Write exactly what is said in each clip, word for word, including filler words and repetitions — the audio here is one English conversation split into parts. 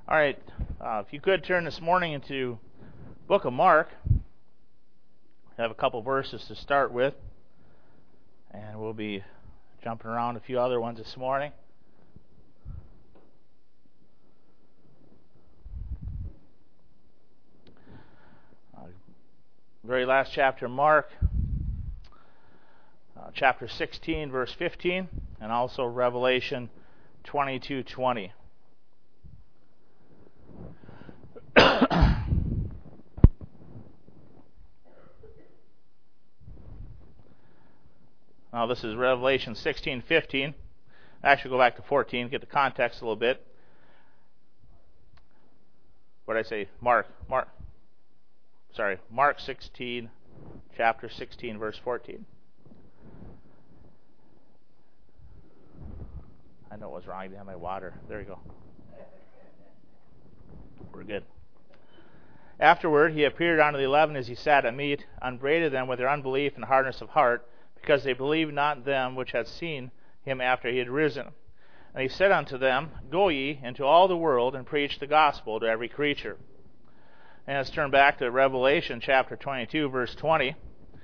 All right, uh, if you could turn this morning into book of Mark. I have a couple verses to start with, and we'll be jumping around a few other ones this morning. Uh, very last chapter of Mark, uh, chapter sixteen, verse fifteen, and also Revelation twenty-two twenty. Now this is Revelation sixteen fifteen. Actually, go back to fourteen, get the context a little bit. What did I say? Mark. Mark. Sorry, Mark sixteen, chapter sixteen, verse fourteen. I know it was wrong. I didn't have my water. There you go. We're good. Afterward, he appeared unto the eleven as he sat at meat, upbraided them with their unbelief and hardness of heart, because they believed not them which had seen him after he had risen. And he said unto them, Go ye into all the world, and preach the gospel to every creature. And let's turn back to Revelation chapter twenty-two, verse twenty.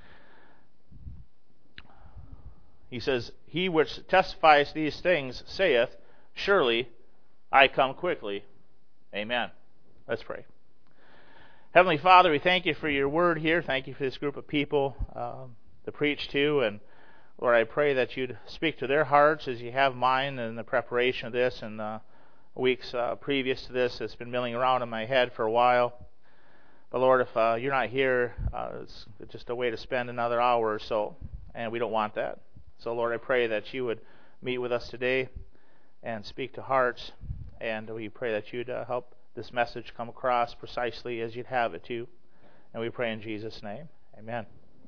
He says, He which testifies these things saith, Surely I come quickly. Amen. Let's pray. Heavenly Father, we thank you for your word here. Thank you for this group of people um, to preach to. And Lord, I pray that you'd speak to their hearts as you have mine in the preparation of this and the weeks uh, previous to this. It's been milling around in my head for a while. But Lord, if uh, you're not here, uh, it's just a way to spend another hour or so. And we don't want that. So Lord, I pray that you would meet with us today and speak to hearts. And we pray that you'd uh, help this message come across precisely as you'd have it to. And we pray in Jesus' name. Amen.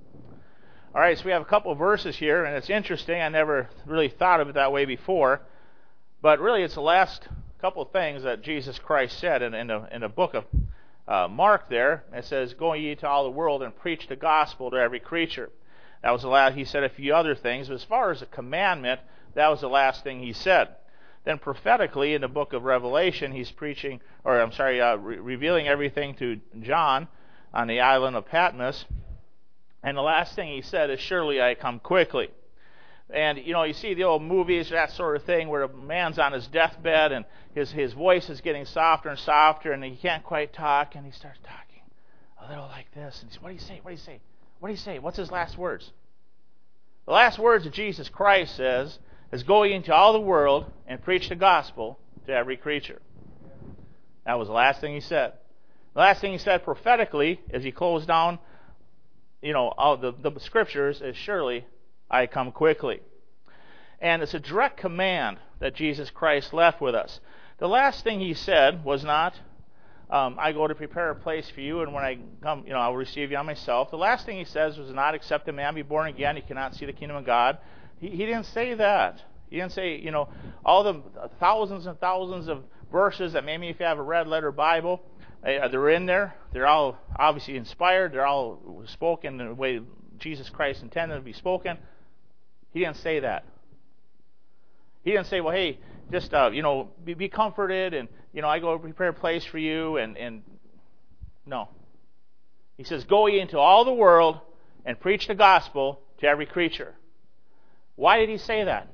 All right, so we have a couple of verses here, and it's interesting. I never really thought of it that way before. But really, it's the last couple of things that Jesus Christ said in, in, the, in the book of uh, Mark there. It says, Go ye to all the world and preach the gospel to every creature. That was the last. He said a few other things, but as far as a commandment, that was the last thing he said. Then prophetically, in the book of Revelation, he's preaching, or I'm sorry, uh, re- revealing everything to John on the island of Patmos. And the last thing he said is, Surely I come quickly. And, you know, you see the old movies, that sort of thing, where a man's on his deathbed and his, his voice is getting softer and softer and he can't quite talk, and he starts talking a little like this. And he says, What do you say? What do you say? What do you say? What's his last words? The last words that Jesus Christ says is, Go ye into all the world and preach the gospel to every creature. That was the last thing he said. The last thing he said prophetically as he closed down, you know, all the, the scriptures is, Surely I come quickly. And it's a direct command that Jesus Christ left with us. The last thing he said was not, um, I go to prepare a place for you, and when I come, you know, I'll receive you on myself. The last thing he says was not, except a man be born again, he cannot see the kingdom of God. He, he didn't say that. He didn't say, you know, all the thousands and thousands of verses that maybe if you have a red letter Bible, they're in there. They're all obviously inspired. They're all spoken in the way Jesus Christ intended to be spoken. He didn't say that. He didn't say, well, hey, just, uh, you know, be, be comforted, and, you know, I go prepare a place for you, and, and no. He says, Go ye into all the world and preach the gospel to every creature. Why did he say that?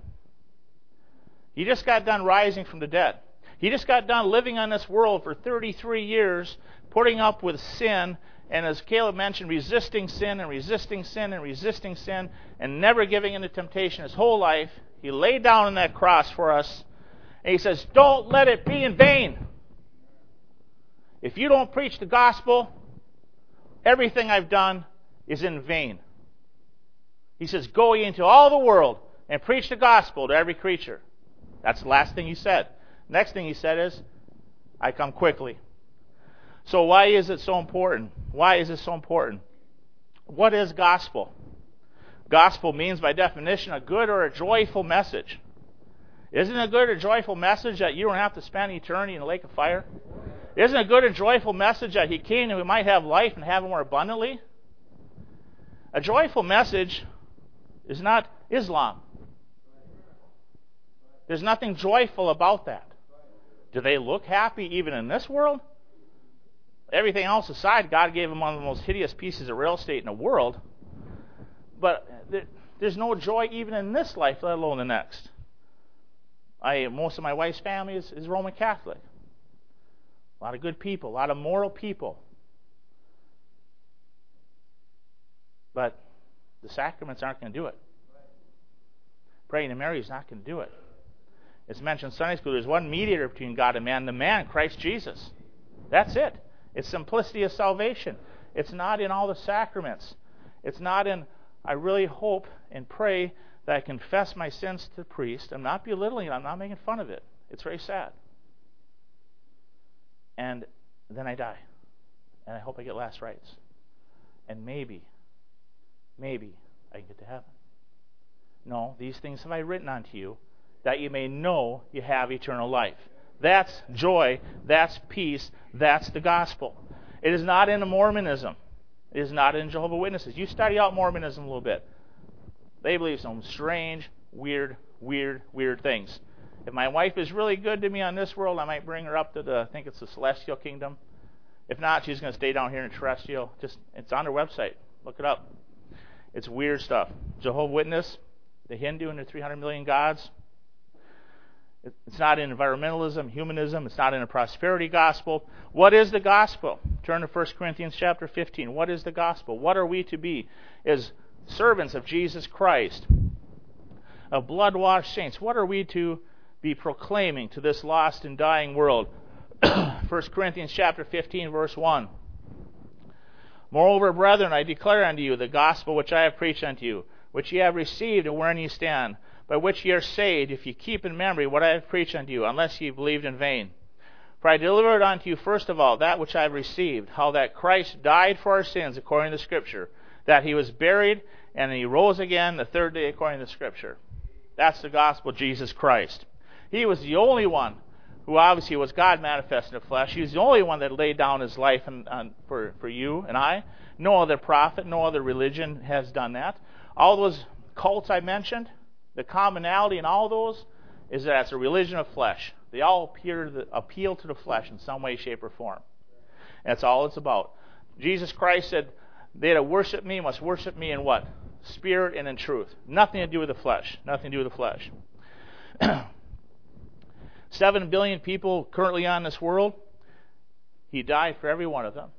He just got done rising from the dead. He just got done living on this world for thirty-three years, putting up with sin, and as Caleb mentioned, resisting sin and resisting sin and resisting sin, and never giving in to temptation his whole life. He laid down on that cross for us, and he says, Don't let it be in vain. If you don't preach the gospel, everything I've done is in vain. He says, Go ye into all the world and preach the gospel to every creature. That's the last thing he said. Next thing he said is, I come quickly. So why is it so important? Why is it so important? What is gospel? Gospel means, by definition, a good or a joyful message. Isn't it a good or joyful message that you don't have to spend eternity in the lake of fire? Isn't it a good and joyful message that he came that we might have life and have it more abundantly? A joyful message is not Islam. There's nothing joyful about that. Do they look happy even in this world? Everything else aside, God gave them one of the most hideous pieces of real estate in the world. But there's no joy even in this life, let alone the next. I, most of my wife's family is, is Roman Catholic. A lot of good people, a lot of moral people. But the sacraments aren't going to do it. Praying to Mary is not going to do it. It's mentioned in Sunday school, there's one mediator between God and man, the man, Christ Jesus. That's it. It's simplicity of salvation. It's not in all the sacraments. It's not in, I really hope and pray that I confess my sins to the priest. I'm not belittling it. I'm not making fun of it. It's very sad. And then I die. And I hope I get last rites. And maybe, maybe I can get to heaven. No, these things have I written unto you, that you may know you have eternal life. That's joy. That's peace. That's the gospel. It is not in Mormonism. It is not in Jehovah's Witnesses. You study out Mormonism a little bit. They believe some strange, weird, weird, weird things. If my wife is really good to me on this world, I might bring her up to the, I think it's the celestial kingdom. If not, she's going to stay down here in terrestrial. Just, it's on their website. Look it up. It's weird stuff. Jehovah's Witness, the Hindu and their three hundred million gods. It's not in environmentalism, humanism. It's not in a prosperity gospel. What is the gospel? Turn to First Corinthians chapter fifteen. What is the gospel? What are we to be as servants of Jesus Christ, of blood-washed saints? What are we to be proclaiming to this lost and dying world? First Corinthians chapter fifteen, verse one. Moreover, brethren, I declare unto you the gospel which I have preached unto you, which ye have received, and wherein ye stand, by which ye are saved, if ye keep in memory what I have preached unto you, unless ye believed in vain. For I delivered unto you first of all that which I have received, how that Christ died for our sins according to the Scripture, that he was buried, and he rose again the third day according to the Scripture. That's the gospel of Jesus Christ. He was the only one who obviously was God manifest in the flesh. He was the only one that laid down his life and, and for, for you and I. No other prophet, no other religion has done that. All those cults I mentioned, the commonality in all those is that it's a religion of flesh. They all appear to the, appeal to the flesh in some way, shape, or form. That's all it's about. Jesus Christ said, they that worship me must worship me in what? Spirit and in truth. Nothing to do with the flesh. Nothing to do with the flesh. Seven billion people currently on this world. He died for every one of them.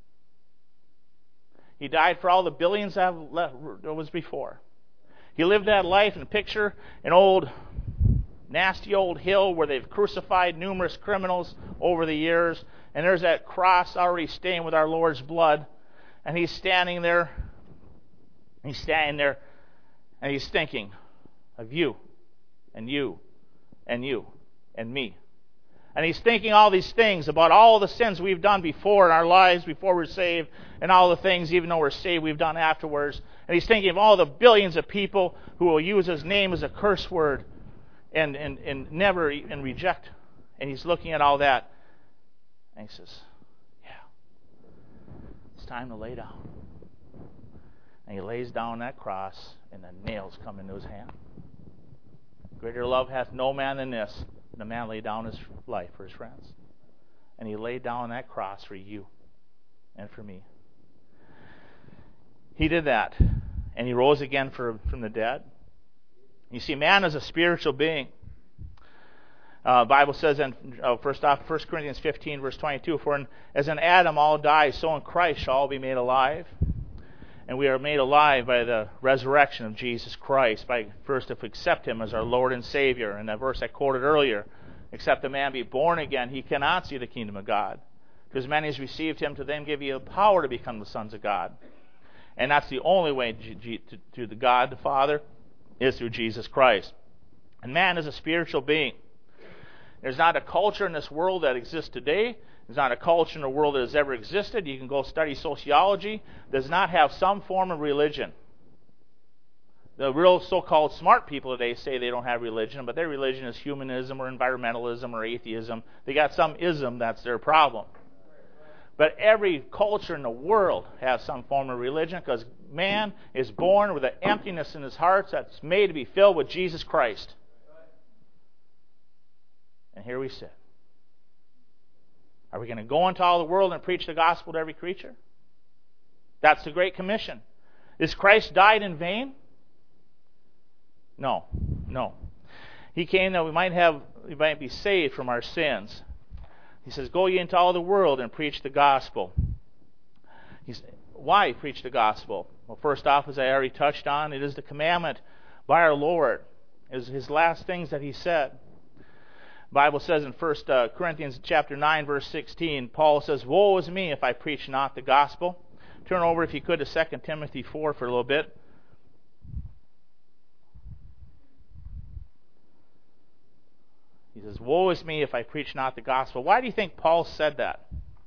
He died for all the billions that was before. He lived that life and picture an old, nasty old hill where they've crucified numerous criminals over the years, and there's that cross already stained with our Lord's blood, and he's standing there, he's standing there, and he's thinking of you, and you, and you, and me. And he's thinking all these things about all the sins we've done before in our lives, before we're saved, and all the things, even though we're saved, we've done afterwards. And he's thinking of all the billions of people who will use his name as a curse word and, and, and never and reject. And he's looking at all that. And he says, yeah, it's time to lay down. And he lays down that cross, and the nails come into his hand. Greater love hath no man than this. The man laid down his life for his friends. And he laid down that cross for you and for me. He did that. And he rose again for, from the dead. You see, man is a spiritual being. Uh, the Bible says, in, uh, first off, First Corinthians fifteen, verse twenty-two, for in, as in Adam all die, so in Christ shall all be made alive. And we are made alive by the resurrection of Jesus Christ, by first if we accept him as our Lord and Savior. And that verse I quoted earlier, except a man be born again, he cannot see the kingdom of God. Because many has received him, to them give you the power to become the sons of God. And that's the only way to, to, to the God the Father is through Jesus Christ. And man is a spiritual being. There's not a culture in this world that exists today. There's not a culture in the world that has ever existed. You can go study sociology. Does not have some form of religion. The real so-called smart people today say they don't have religion, but their religion is humanism or environmentalism or atheism. They got some ism, that's their problem. But every culture in the world has some form of religion, because man is born with an emptiness in his heart that's made to be filled with Jesus Christ. And here we sit. Are we going to go into all the world and preach the gospel to every creature? That's the Great Commission. Is Christ died in vain? No, no. He came that we might have, we might be saved from our sins. He says, "Go ye into all the world and preach the gospel." He's, why preach the gospel? Well, first off, as I already touched on, it is the commandment by our Lord. It is his last things that he said. The Bible says in First Corinthians chapter nine, verse sixteen, Paul says, "Woe is me if I preach not the gospel." Turn over, if you could, to Second Timothy four for a little bit. He says, "Woe is me if I preach not the gospel." Why do you think Paul said that?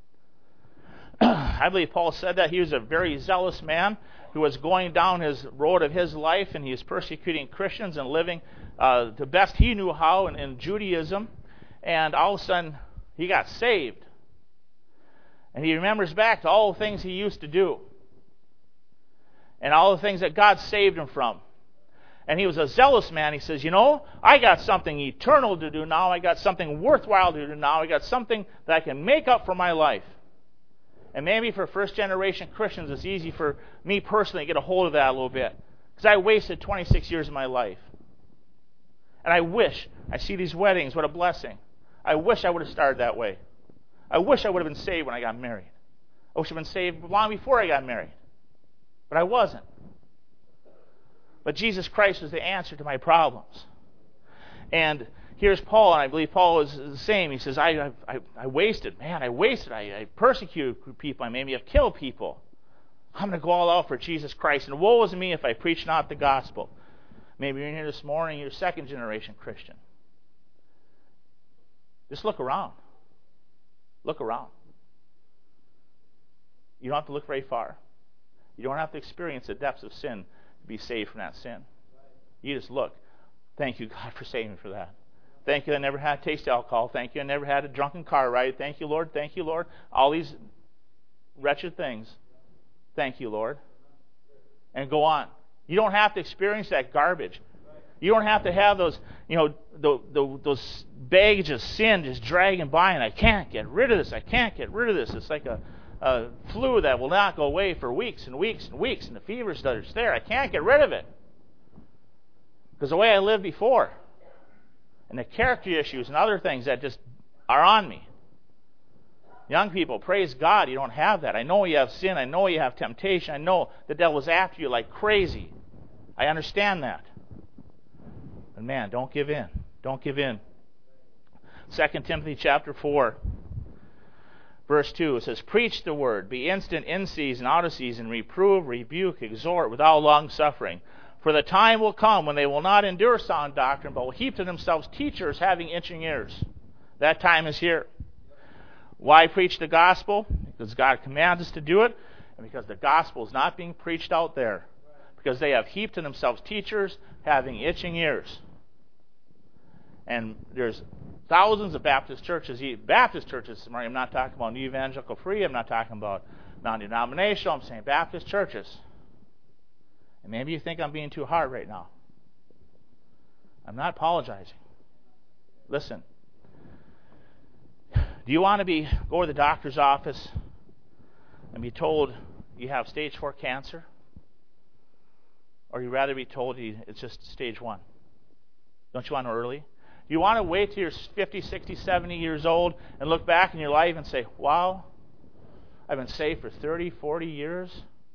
I believe Paul said that he was a very zealous man who was going down his road of his life, and he was persecuting Christians and living uh, the best he knew how in, in Judaism. And all of a sudden, he got saved. And he remembers back to all the things he used to do and all the things that God saved him from. And he was a zealous man. He says, you know, I got something eternal to do now. I got something worthwhile to do now. I got something that I can make up for my life. And maybe for first-generation Christians, it's easy for me personally to get a hold of that a little bit. Because I wasted twenty-six years of my life. And I wish, I see these weddings, what a blessing. I wish I would have started that way. I wish I would have been saved when I got married. I wish I would have been saved long before I got married. But I wasn't. But Jesus Christ was the answer to my problems. And here's Paul, and I believe Paul is the same. He says, I I, I wasted, man, I wasted. I, I persecuted people. I maybe have killed people. I'm going to go all out for Jesus Christ. And woe is me if I preach not the gospel. Maybe you're in here this morning, you're a second generation Christian. Just look around. Look around. You don't have to look very far. You don't have to experience the depths of sin to be saved from that sin. You just look. Thank you, God, for saving me for that. Thank you, I never had to taste alcohol. Thank you, I never had a drunken car ride. Thank you, Lord. Thank you, Lord. All these wretched things. Thank you, Lord. And go on. You don't have to experience that garbage. You don't have to have those, you know, the, the, those baggage of sin just dragging by, and I can't get rid of this. I can't get rid of this. It's like a, a flu that will not go away for weeks and weeks and weeks, and the fever's that's there. I can't get rid of it. Because the way I lived before, and the character issues and other things that just are on me. Young people, praise God, you don't have that. I know you have sin. I know you have temptation. I know the devil's after you like crazy. I understand that. But man, don't give in. Don't give in. Second Timothy chapter four, verse two, it says, "Preach the word, be instant in season, out of season, reprove, rebuke, exhort with all long suffering. For the time will come when they will not endure sound doctrine, but will heap to themselves teachers having itching ears." That time is here. Why preach the gospel? Because God commands us to do it, and because the gospel is not being preached out there. Because they have heaped to themselves teachers having itching ears. And there's thousands of Baptist churches. Baptist churches, I'm not talking about New Evangelical Free. I'm not talking about non-denominational. I'm saying Baptist churches. And maybe you think I'm being too hard right now. I'm not apologizing. Listen. Do you want to be go to the doctor's office and be told you have stage four cancer? Or you rather be told you, it's just stage one? Don't you want to early? Do you want to wait till you're fifty, sixty, seventy years old and look back in your life and say, wow, I've been saved for thirty, forty years?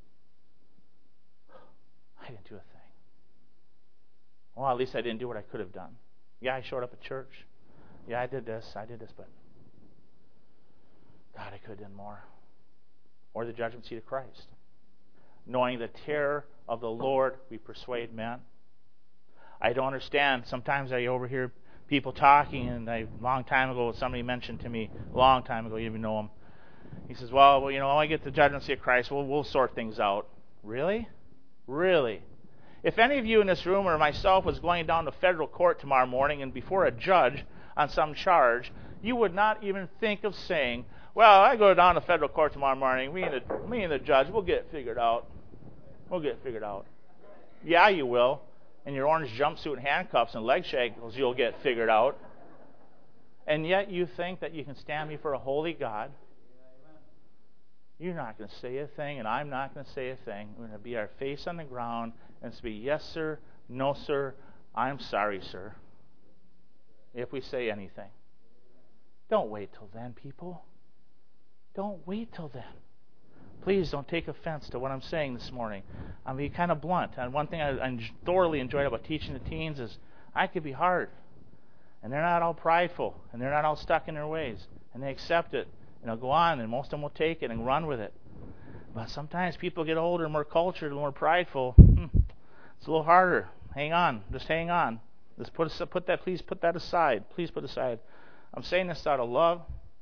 I didn't do a thing. Well, at least I didn't do what I could have done. Yeah, I showed up at church. Yeah, I did this, I did this, but God, I could have done more. Or the judgment seat of Christ. Knowing the terror of the Lord, we persuade men. I don't understand. Sometimes I overhear people talking, and I, a long time ago, somebody mentioned to me, a long time ago, you even know him. He says, well, well you know, when I get the judgment seat of Christ, we'll, we'll sort things out. Really? Really? If any of you in this room or myself was going down to federal court tomorrow morning and before a judge on some charge, you would not even think of saying, well, I go down to federal court tomorrow morning, me and the, me and the judge, we'll get it figured out. We'll get it figured out. Yeah, you will. In your orange jumpsuit and handcuffs and leg shackles, you'll get figured out. And yet you think that you can stand before a holy God. You're not going to say a thing, and I'm not going to say a thing. We're going to be our face on the ground and it's be, yes, sir, no, sir, I'm sorry, sir, if we say anything. Don't wait till then, people. Don't wait till then. Please don't take offense to what I'm saying this morning. I'm being kind of blunt. And one thing I, I thoroughly enjoyed about teaching the teens is I could be hard. And they're not all prideful. And they're not all stuck in their ways. And they accept it. And they'll go on. And most of them will take it and run with it. But sometimes people get older, more cultured, more prideful. Hmm, it's a little harder. Hang on. Just hang on. Just put, put that, please put that aside. Please put aside. I'm saying this out of love.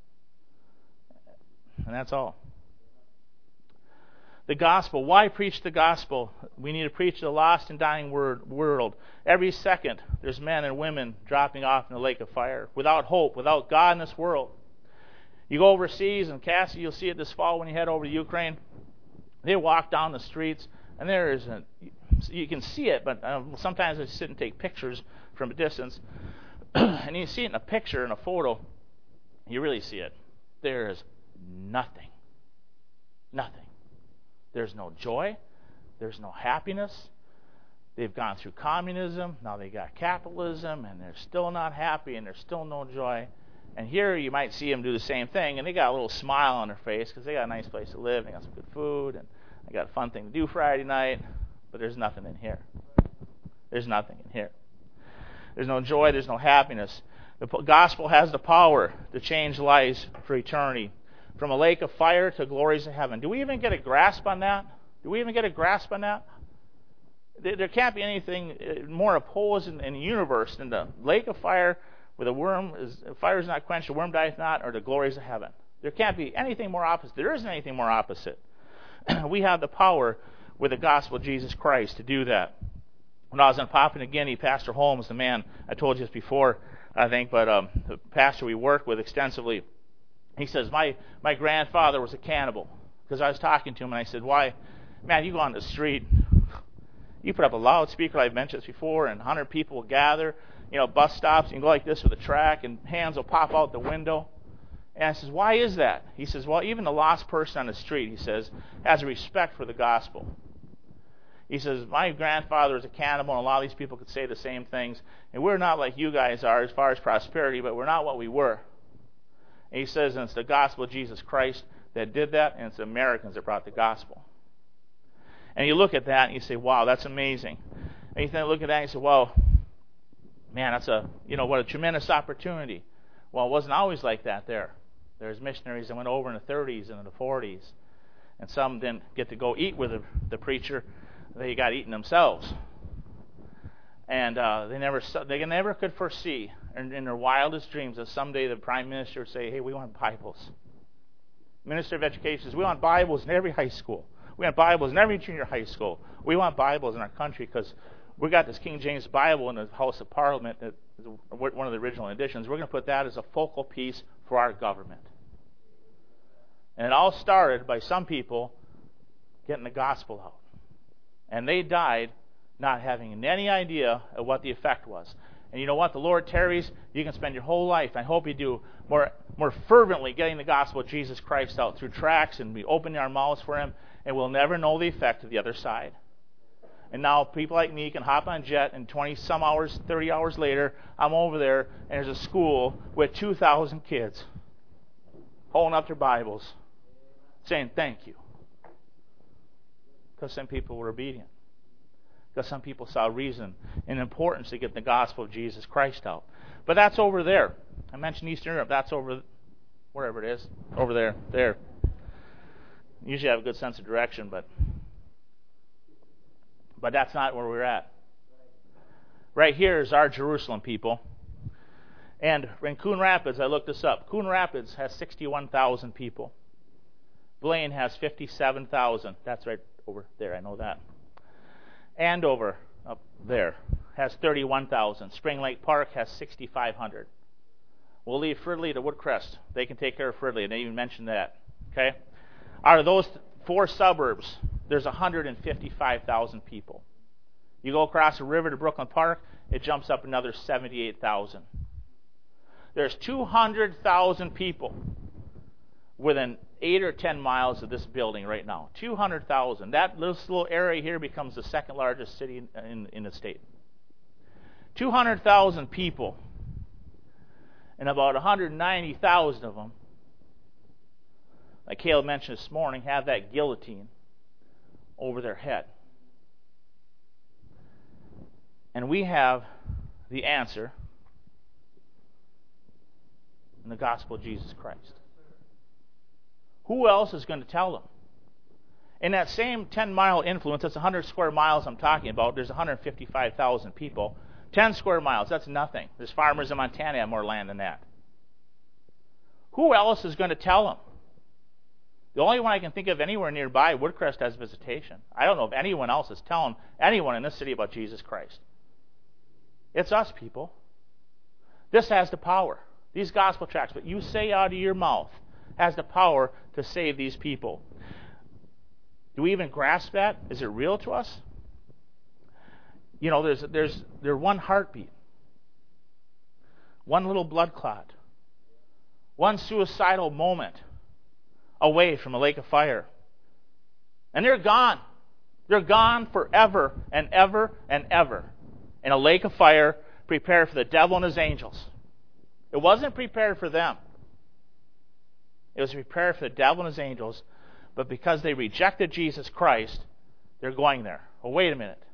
And that's all. The gospel. Why preach the gospel? We need to preach the lost and dying word, world. Every second, there's men and women dropping off in the lake of fire without hope, without God in this world. You go overseas, and Cassie, you'll see it this fall when you head over to Ukraine. They walk down the streets, and there is a, you can see it, but uh, sometimes I sit and take pictures from a distance, and you see it in a picture, in a photo, you really see it. There is nothing. Nothing. There's no joy. There's no happiness. They've gone through communism. Now they got capitalism, and they're still not happy, and there's still no joy. And here you might see them do the same thing, and they got a little smile on their face because they got a nice place to live, and they got some good food, and they got a fun thing to do Friday night. But there's nothing in here. There's nothing in here. There's no joy. There's no happiness. The gospel has the power to change lives for eternity. From a lake of fire to glories of heaven. Do we even get a grasp on that? Do we even get a grasp on that? There can't be anything more opposed in, in the universe than the lake of fire where the worm is, fire is not quenched, the worm dieth not, or the glories of heaven. There can't be anything more opposite. There isn't anything more opposite. We have the power with the gospel of Jesus Christ to do that. When I was in Papua New Guinea, Pastor Holmes, the man I told you this before, I think, but um, the pastor we work with extensively, he says, my, my grandfather was a cannibal. Because I was talking to him, and I said, why? Man, you go on the street, you put up a loudspeaker, I've mentioned this before, and one hundred people will gather, you know, bus stops, you can go like this with a track, and hands will pop out the window. And I says, why is that? He says, well, even the lost person on the street, he says, has a respect for the gospel. He says, my grandfather was a cannibal, and a lot of these people could say the same things, and we're not like you guys are as far as prosperity, but we're not what we were. And he says, and it's the gospel of Jesus Christ that did that, and it's the Americans that brought the gospel. And you look at that, and you say, wow, that's amazing. And you think, look at that, and you say, well, man, that's a, you know, what a tremendous opportunity. Well, it wasn't always like that there. There's missionaries that went over in the thirties and in the forties, and some didn't get to go eat with the, the preacher. They got eaten themselves. And uh, they never they never could foresee in, in their wildest dreams that someday the prime minister would say, hey, we want Bibles. Minister of Education says, we want Bibles in every high school. We want Bibles in every junior high school. We want Bibles in our country because we got this King James Bible in the House of Parliament, that is one of the original editions. We're going to put that as a focal piece for our government. And it all started by some people getting the gospel out. And they died not having any idea of what the effect was. And you know what? The Lord tarries. You can spend your whole life, I hope you do, more more fervently getting the gospel of Jesus Christ out through tracts, and we open our mouths for Him, and we'll never know the effect of the other side. And now people like me can hop on a jet, and twenty some hours, thirty hours later, I'm over there, and there's a school with two thousand kids holding up their Bibles, saying thank you. Because some people were obedient. Because some people saw reason and importance to get the gospel of Jesus Christ out. But that's over there. I mentioned Eastern Europe. That's over, wherever it is. Over there. There. Usually I have a good sense of direction, but but that's not where we're at. Right here is our Jerusalem, people. And in Coon Rapids, I looked this up. Coon Rapids has sixty-one thousand people. Blaine has fifty-seven thousand. That's right over there. I know that. Andover, up there, has thirty-one thousand. Spring Lake Park has sixty-five hundred. We'll leave Fridley to Woodcrest. They can take care of Fridley, and they even mentioned that. Okay? Out of those four suburbs, there's one hundred fifty-five thousand people. You go across the river to Brooklyn Park, it jumps up another seventy-eight thousand. There's two hundred thousand people within eight or ten miles of this building right now. two hundred thousand. That little, little area here becomes the second largest city in, in, in the state. two hundred thousand people. And about one hundred ninety thousand of them, like Caleb mentioned this morning, have that guillotine over their head. And we have the answer in the gospel of Jesus Christ. Who else is going to tell them? In that same ten-mile influence, that's one hundred square miles I'm talking about, there's one hundred fifty-five thousand people. ten square miles, that's nothing. There's farmers in Montana that have more land than that. Who else is going to tell them? The only one I can think of anywhere nearby, Woodcrest, has visitation. I don't know if anyone else is telling anyone in this city about Jesus Christ. It's us, people. This has the power. These gospel tracts, what you say out of your mouth, has the power to save these people. Do we even grasp that? Is it real to us? You know, there's there's there's one heartbeat, one little blood clot, one suicidal moment away from a lake of fire. And they're gone. They're gone forever and ever and ever in a lake of fire prepared for the devil and his angels. It wasn't prepared for them. It was prepared for the devil and his angels, but because they rejected Jesus Christ, they're going there. Well, wait a minute.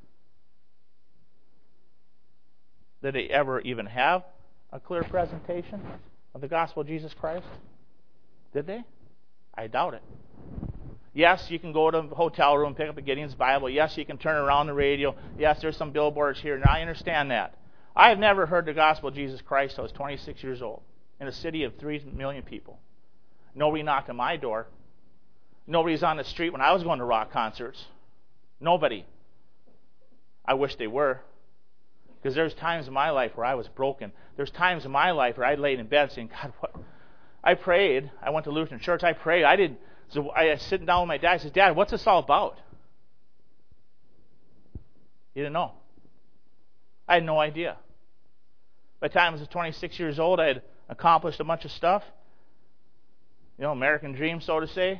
Did they ever even have a clear presentation of the gospel of Jesus Christ? Did they? I doubt it. Yes, you can go to a hotel room and pick up a Gideon's Bible. Yes, you can turn around the radio. Yes, there's some billboards here. Now, I understand that. I have never heard the gospel of Jesus Christ until I was twenty-six years old in a city of three million people. Nobody knocked on my door. Nobody's on the street when I was going to rock concerts. Nobody. I wish they were. Because there's times in my life where I was broken. There's times in my life where I laid in bed saying, God, what? I prayed. I went to Lutheran church. I prayed. I did. So I was sitting down with my dad. I said, Dad, what's this all about? He didn't know. I had no idea. By the time I was twenty-six years old, I had accomplished a bunch of stuff. You know, American dream, so to say.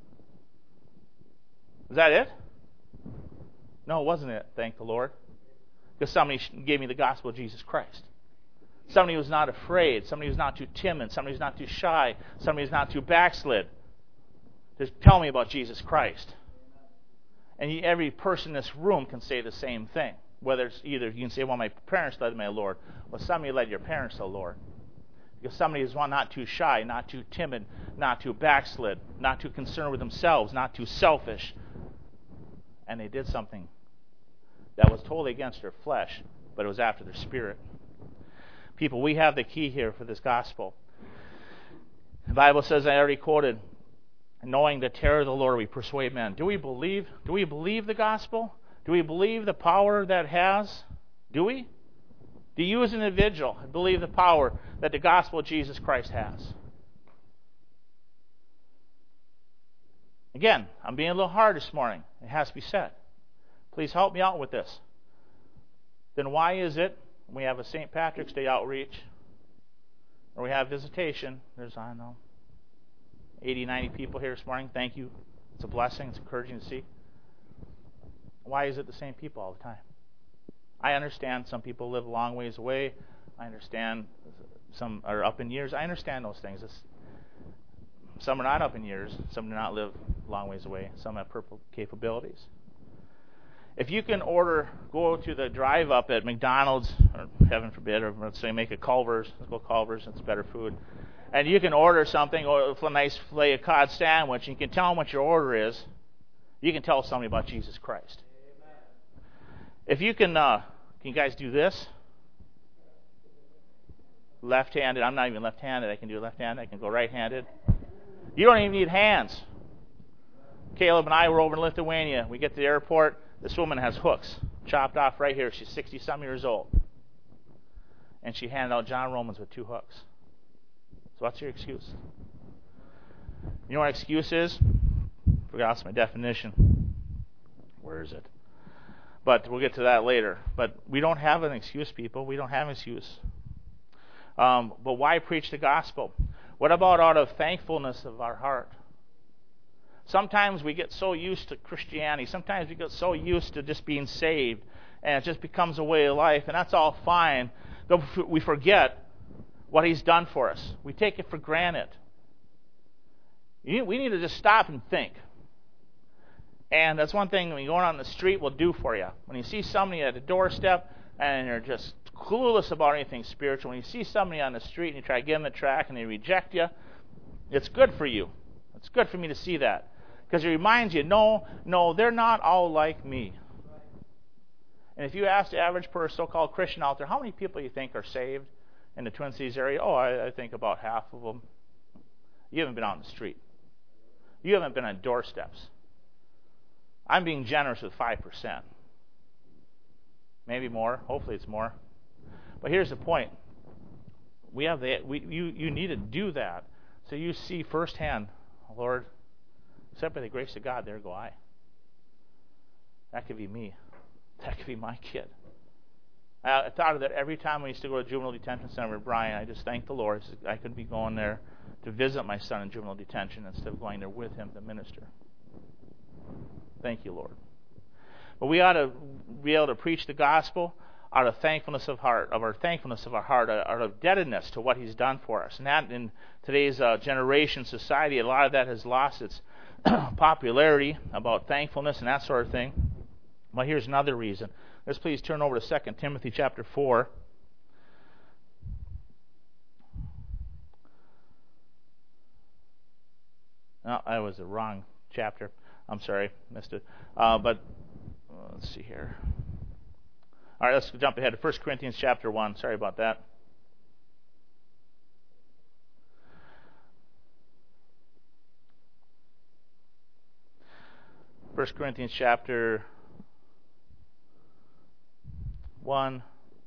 Was that it? No, it wasn't it, thank the Lord. Because somebody gave me the gospel of Jesus Christ. Somebody who's not afraid. Somebody who's not too timid. Somebody who's not too shy. Somebody who's not too backslid. Just tell me about Jesus Christ. And every person in this room can say the same thing. Whether it's either you can say, well, my parents led me to the Lord. Well, somebody led your parents to the Lord. Because somebody is one not too shy, not too timid, not too backslid, not too concerned with themselves, not too selfish. And they did something that was totally against their flesh, but it was after their spirit. People, we have the key here for this gospel. The Bible says, I already quoted, knowing the terror of the Lord, we persuade men. Do we believe? Do we believe the gospel? Do we believe the power that it has? Do we? Do you as an individual believe the power that the gospel of Jesus Christ has? Again, I'm being a little hard this morning. It has to be said. Please help me out with this. Then why is it we have a Saint Patrick's Day outreach, or we have visitation? There's, I don't know, eighty, ninety people here this morning. Thank you. It's a blessing. It's encouraging to see. Why is it the same people all the time? I understand some people live a long ways away. I understand some are up in years. I understand those things. It's, some are not up in years. Some do not live a long ways away. Some have purple capabilities. If you can order, go to the drive up at McDonald's, or heaven forbid, or let's say make a Culver's, let's go Culver's, it's better food. And you can order something, or a nice filet of cod sandwich, and you can tell them what your order is. You can tell somebody about Jesus Christ. Amen. If you can, uh, can you guys do this? Left-handed, I'm not even left-handed, I can do left-handed, I can go right-handed. You don't even need hands. Caleb and I were over in Lithuania. We get to the airport. This woman has hooks chopped off right here. She's sixty-some years old. And she handed out John Romans with two hooks. So what's your excuse? You know what excuse is? I forgot my definition. Where is it? But we'll get to that later. But we don't have an excuse, people. We don't have an excuse. Um, but why preach the gospel? What about out of thankfulness of our heart? Sometimes we get so used to Christianity. Sometimes we get so used to just being saved, and it just becomes a way of life, and that's all fine. But we forget what He's done for us. We take it for granted. We need to just stop and think. And that's one thing when you're going on the street will do for you. When you see somebody at a doorstep and they're just clueless about anything spiritual, when you see somebody on the street and you try to give them the track and they reject you, it's good for you. It's good for me to see that. Because it reminds you, no, no, they're not all like me. And if you ask the average person, so-called Christian out there, how many people you think are saved in the Twin Cities area? Oh, I, I think about half of them. You haven't been out on the street. You haven't been on doorsteps. I'm being generous with five percent. Maybe more. Hopefully it's more. But here's the point. We have the, we, you, you need to do that so you see firsthand, Lord, except by the grace of God, there go I. That could be me. That could be my kid. I thought of that every time we used to go to juvenile detention center with Brian. I just thanked the Lord. I could be going there to visit my son in juvenile detention instead of going there with him to minister. Thank you, Lord. But we ought to be able to preach the gospel out of thankfulness of heart, of our thankfulness of our heart, out of indebtedness to what He's done for us. And that in today's uh, generation society, a lot of that has lost its popularity about thankfulness and that sort of thing. Well, here's another reason. Let's please turn over to Second Timothy chapter four. No, that was the wrong chapter. I'm sorry, missed it. Uh, but uh, let's see here. All right, let's jump ahead to First Corinthians chapter one. Sorry about that. First Corinthians chapter one,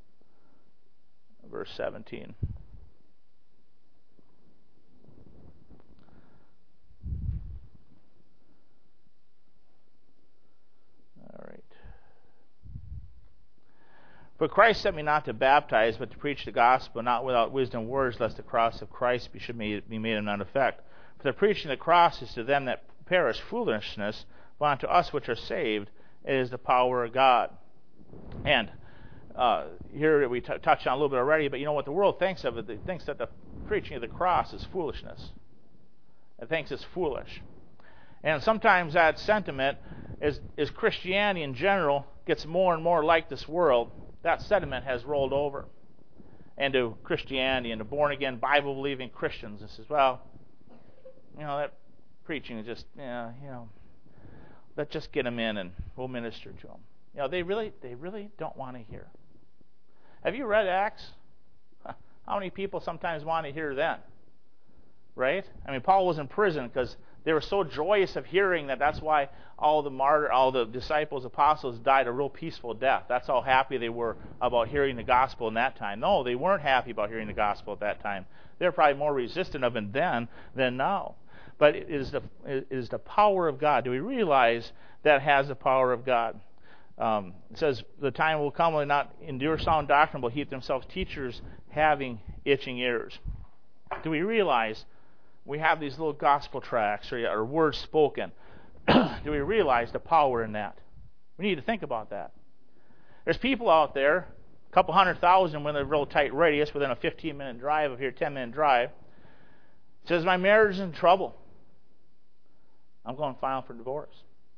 verse seventeen. All right. For Christ sent me not to baptize, but to preach the gospel, not without wisdom words, lest the cross of Christ be, should be made of none effect. For the preaching of the cross is to them that perish foolishness, but unto us which are saved it is the power of God. And uh, here we t- touched on a little bit already, but you know what the world thinks of it? It thinks that the preaching of the cross is foolishness. It thinks it's foolish. And sometimes that sentiment is, is Christianity in general gets more and more like this world. That sentiment has rolled over into Christianity and to born-again, Bible-believing Christians. It says, well, you know, that preaching is just, yeah, you know, let's just get them in and we'll minister to them. You know, they really, they really don't want to hear. Have you read Acts? How many people sometimes want to hear then? Right? I mean, Paul was in prison because they were so joyous of hearing that that's why all the martyr, all the disciples, apostles died a real peaceful death. That's how happy they were about hearing the gospel in that time. No, they weren't happy about hearing the gospel at that time. They were probably more resistant of it then than now. But it is the it is the power of God. Do we realize that has the power of God? Um, it says, the time will come when not endure sound doctrine, but heap themselves teachers having itching ears. Do we realize we have these little gospel tracts or, or words spoken? Do we realize the power in that? We need to think about that. There's people out there, a couple hundred thousand within a real tight radius, within a fifteen-minute drive of here, ten-minute drive, says, my marriage is in trouble. I'm going to file for divorce.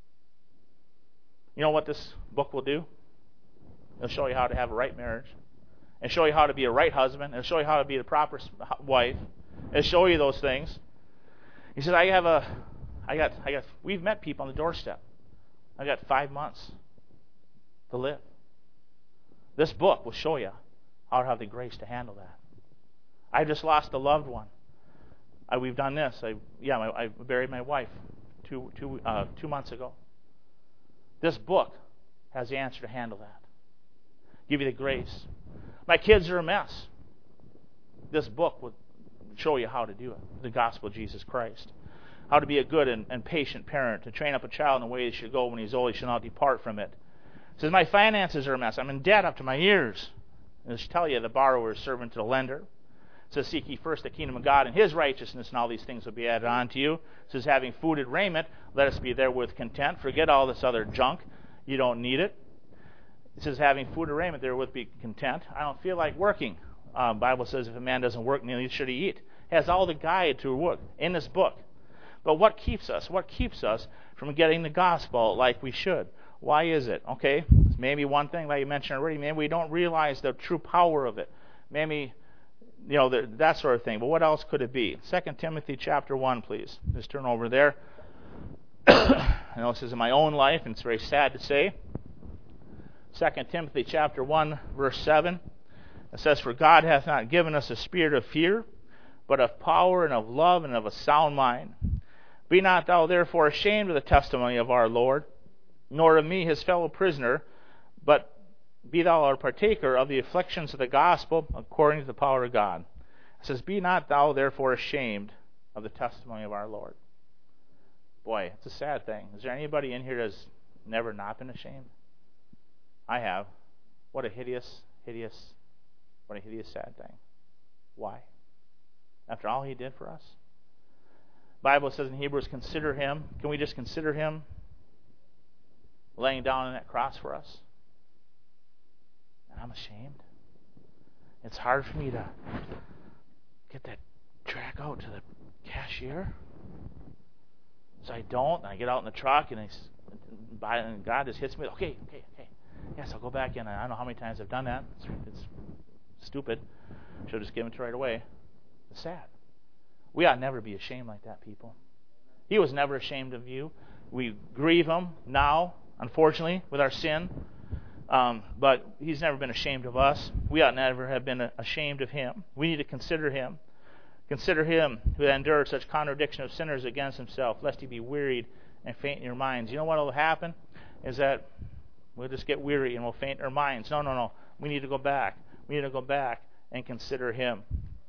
You know what this book will do? It'll show you how to have a right marriage. It'll show you how to be a right husband. It'll show you how to be the proper wife. It'll show you those things. He said, I have a, I got, I got, we've met people on the doorstep. I got five months to live. This book will show you how to have the grace to handle that. I just lost a loved one. I, we've done this. I, yeah, my, I buried my wife two, two, uh, two months ago. This book has the answer to handle that. Give you the grace. My kids are a mess. This book will show you how to do it. The gospel of Jesus Christ. How to be a good and, and patient parent. To train up a child in the way he should go when he's old, he shall not depart from it. It says, my finances are a mess. I'm in debt up to my ears. And it'll tell you the borrower is servant to the lender. It says, seek ye first the kingdom of God and his righteousness, and all these things will be added on to you. It says, having food and raiment, let us be therewith content. Forget all this other junk. You don't need it. It says, having food and raiment, therewith be content. I don't feel like working. The um, Bible says, if a man doesn't work, neither should he eat. It has all the guide to work in this book. But what keeps us? What keeps us from getting the gospel like we should? Why is it? Okay, maybe one thing, like you mentioned already, maybe we don't realize the true power of it. Maybe, you know, the, that sort of thing. But what else could it be? Second Timothy chapter one, please. Just turn over there. I know this is in my own life, and it's very sad to say. Second Timothy chapter one, verse seven. It says, for God hath not given us a spirit of fear, but of power and of love and of a sound mind. Be not thou therefore ashamed of the testimony of our Lord, nor of me his fellow prisoner, but be thou a partaker of the afflictions of the gospel according to the power of God. It says, be not thou therefore ashamed of the testimony of our Lord. Boy, it's a sad thing. Is there anybody in here that's never not been ashamed? I have. What a hideous, hideous, what a hideous sad thing. Why? After all he did for us? The Bible says in Hebrews, consider him. Can we just consider him laying down on that cross for us? And I'm ashamed. It's hard for me to get that track out to the cashier. So I don't, and I get out in the truck, and, I, and God just hits me. Okay, okay, okay. Yes, I'll go back in. I don't know how many times I've done that. It's, it's stupid. Should have just given it right away. It's sad. We ought never be ashamed like that, people. He was never ashamed of you. We grieve him now, unfortunately, with our sin. Um, but he's never been ashamed of us. We ought never have been ashamed of him. We need to consider him. Consider him who endured such contradiction of sinners against himself, lest he be wearied and faint in your minds. You know what will happen? Is that we'll just get weary and we'll faint in our minds. No, no, no. We need to go back. We need to go back and consider him.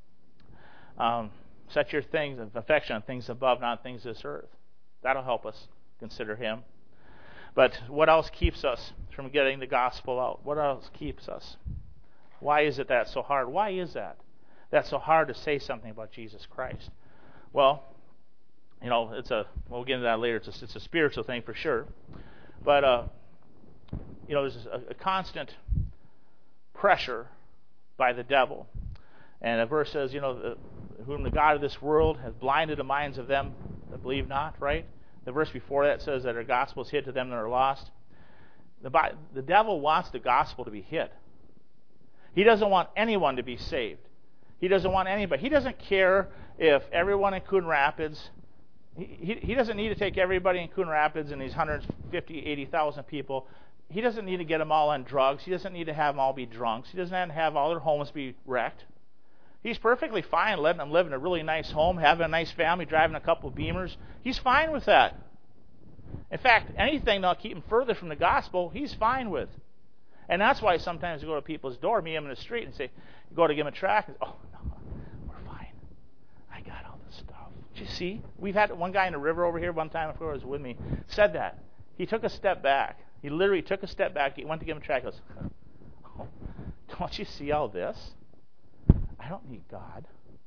Um, set your things of affection on things above, not things of this earth. That'll help us consider him. But what else keeps us from getting the gospel out? What else keeps us? Why is it that so hard? Why is that? That's so hard to say something about Jesus Christ. Well, you know, it's a. We'll get into that later. It's a, it's a spiritual thing for sure. But uh, you know, there's a, a constant pressure by the devil. And the verse says, you know, the, whom the God of this world has blinded the minds of them that believe not. Right. The verse before that says that our gospel is hid to them that are lost. The, the devil wants the gospel to be hid. He doesn't want anyone to be saved. He doesn't want anybody. He doesn't care if everyone in Coon Rapids, he, he, he doesn't need to take everybody in Coon Rapids and these one hundred fifty, eighty thousand people. He doesn't need to get them all on drugs. He doesn't need to have them all be drunks. He doesn't have to have all their homes be wrecked. He's perfectly fine letting them live in a really nice home, having a nice family, driving a couple of Beamers. He's fine with that. In fact, anything that'll keep him further from the gospel, he's fine with. And that's why sometimes you go to people's door, meet them in the street, and say, you go to give them a tract, and say, oh, no, we're fine. I got all this stuff. Did you see? We've had one guy in the river over here one time, before he was with me, said that. He took a step back. He literally took a step back. He went to give him a tract. He goes, oh, don't you see all this? I don't need God.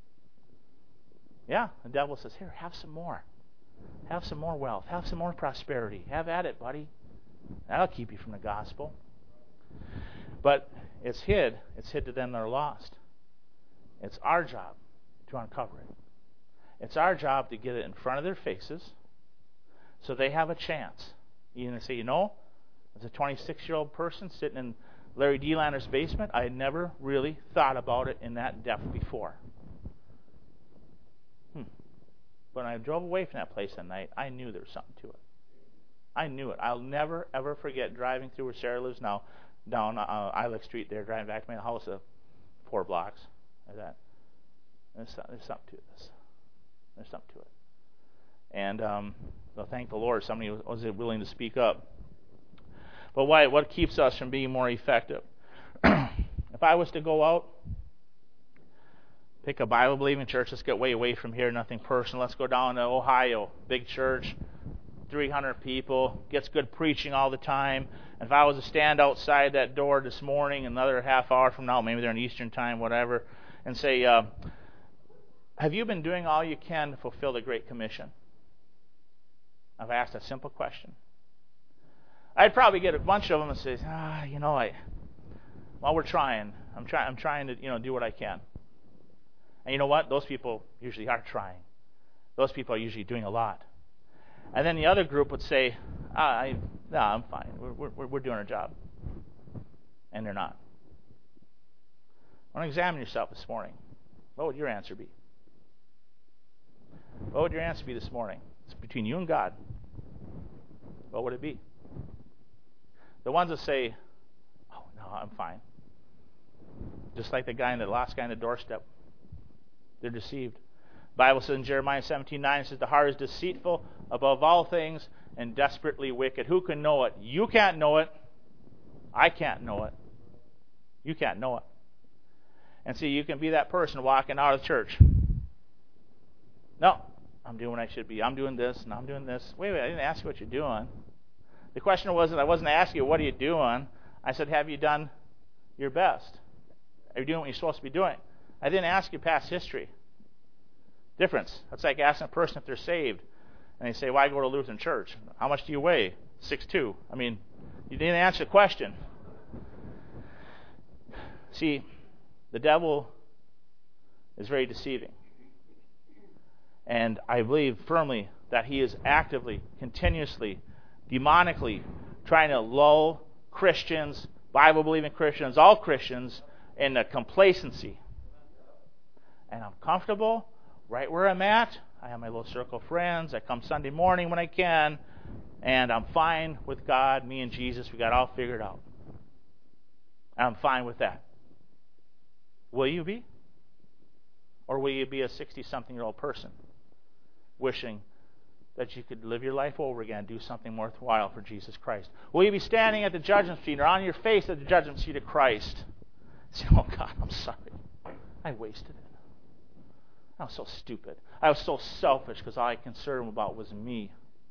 Yeah, the devil says, here, have some more. Have some more wealth. Have some more prosperity. Have at it, buddy. That'll keep you from the gospel. But it's hid. It's hid to them that are lost. It's our job to uncover it. It's our job to get it in front of their faces so they have a chance. You can say, you know, as a twenty-six-year-old person sitting in Larry Delander's basement, I had never really thought about it in that depth before. Hmm. When I drove away from that place that night, I knew there was something to it. I knew it. I'll never, ever forget driving through where Sarah lives now, down uh, Isaac Street there, driving back to my house, uh, four blocks like that. There's, there's something to this. There's something to it. And um, so thank the Lord, somebody was willing to speak up. But why? What keeps us from being more effective? If I was to go out, pick a Bible-believing church, let's get way away from here, nothing personal. Let's go down to Ohio, big church, three hundred people, gets good preaching all the time. And if I was to stand outside that door this morning, another half hour from now, maybe they're in Eastern time, whatever, and say, uh, Have you been doing all you can to fulfill the Great Commission? I've asked a simple question. I'd probably get a bunch of them and say, ah, you know, I, well, we're trying. I'm trying. I'm trying to, you know, do what I can. And you know what? Those people usually are trying. Those people are usually doing a lot. And then the other group would say, ah, I, no, I'm fine. We're, we're, we're doing our job. And they're not. I want to examine yourself this morning. What would your answer be? What would your answer be this morning? It's between you and God. What would it be? The ones that say, oh, no, I'm fine. Just like the guy in the last guy on the doorstep. They're deceived. The Bible says in Jeremiah seventeen nine, it says, the heart is deceitful above all things and desperately wicked. Who can know it? You can't know it. I can't know it. You can't know it. And see, you can be that person walking out of church. No, I'm doing what I should be. I'm doing this and I'm doing this. Wait, wait, I didn't ask you what you're doing. The question wasn't, I wasn't asking you, what are you doing? I said, have you done your best? Are you doing what you're supposed to be doing? I didn't ask you past history. Difference. That's like asking a person if they're saved. And they say, why go to Lutheran church? How much do you weigh? six two. I mean, you didn't answer the question. See, the devil is very deceiving. And I believe firmly that he is actively, continuously, demonically trying to lull Christians, Bible-believing Christians, all Christians, into complacency. And I'm comfortable right where I'm at. I have my little circle of friends. I come Sunday morning when I can. And I'm fine with God, me and Jesus. We got it all figured out. And I'm fine with that. Will you be? Or will you be a sixty-something-year-old person wishing that you could live your life over again and do something worthwhile for Jesus Christ? Will you be standing at the judgment seat or on your face at the judgment seat of Christ? Say, oh God, I'm sorry. I wasted it. I was so stupid. I was so selfish because all I concerned about was me.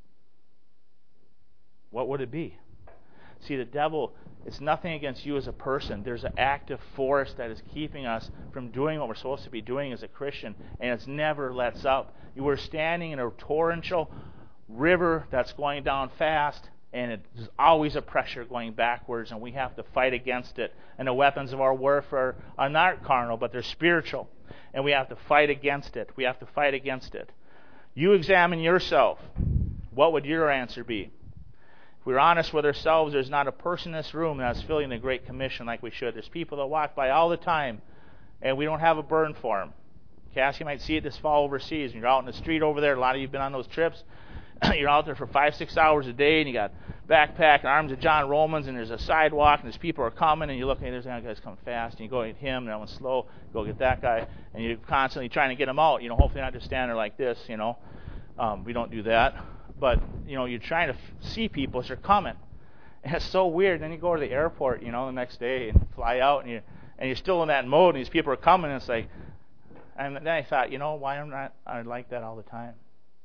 What would it be? See, the devil, it's nothing against you as a person. There's an active force that is keeping us from doing what we're supposed to be doing as a Christian, and it's never lets up. You are standing in a torrential river that's going down fast, and there's always a pressure going backwards, and we have to fight against it. And the weapons of our warfare are not carnal, but they're spiritual, and we have to fight against it. We have to fight against it. You examine yourself. What would your answer be? If we're honest with ourselves, there's not a person in this room that's filling the Great Commission like we should. There's people that walk by all the time, and we don't have a burn for them. Cassie might see it this fall overseas, and you're out in the street over there. A lot of you have been on those trips. You're out there for five, six hours a day, and you got backpack and arms of John Romans, and there's a sidewalk, and there's people are coming, and you look, and there's that guy's coming fast, and you go get him, and that one's slow, go get that guy, and you're constantly trying to get them out. You know, hopefully not just stand there like this, you know. Um, we don't do that. But, you know, you're trying to f- see people as they're coming. And it's so weird. Then you go to the airport, you know, the next day and fly out, and, you, and you're still in that mode, and these people are coming, and it's like, and then I thought, you know, why am I not I like that all the time?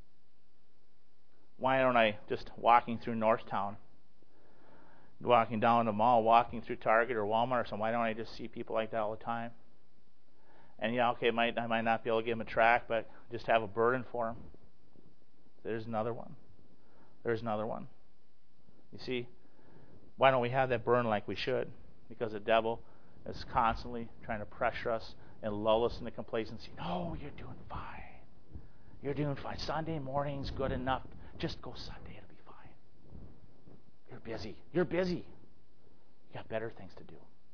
Why don't I just walking through Northtown, walking down the mall, walking through Target or Walmart or something, why don't I just see people like that all the time? And, yeah, okay, might, I might not be able to give them a track, but just have a burden for them. There's another one. There's another one. You see, why don't we have that burn like we should? Because the devil is constantly trying to pressure us and lull us into complacency. No, you're doing fine. You're doing fine. Sunday morning's good enough. Just go Sunday, it'll be fine. You're busy. You're busy. You got better things to do.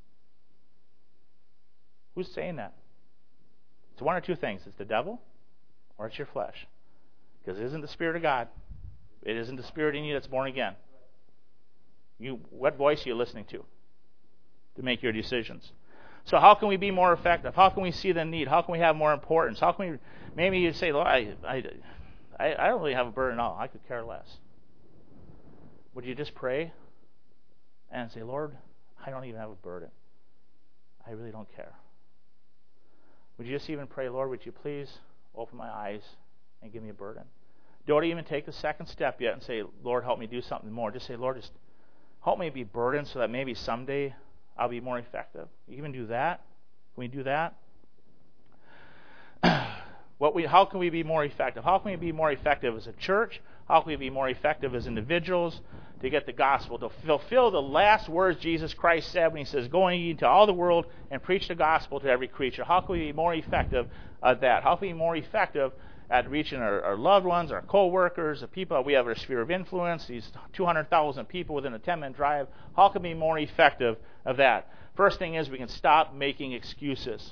Who's saying that? It's one or two things. It's the devil or it's your flesh. Because it isn't the Spirit of God. It isn't the Spirit in you that's born again. You, what voice are you listening to to make your decisions? So how can we be more effective? How can we see the need? How can we have more importance? How can we, maybe you say, Lord, I, I, I don't really have a burden at all. I could care less. Would you just pray and say, Lord, I don't even have a burden. I really don't care. Would you just even pray, Lord, would you please open my eyes and give me a burden? Don't even take the second step yet and say, Lord, help me do something more. Just say, Lord, just help me be burdened so that maybe someday I'll be more effective. You even do that? Can we do that? What we, how can we be more effective? How can we be more effective as a church? How can we be more effective as individuals to get the gospel, to fulfill the last words Jesus Christ said when he says, go into all the world and preach the gospel to every creature? How can we be more effective at that? How can we be more effective at reaching our, our loved ones, our co-workers, the people we have in our sphere of influence, these two hundred thousand people within a ten-minute drive? How can we be more effective of that? First thing is we can stop making excuses.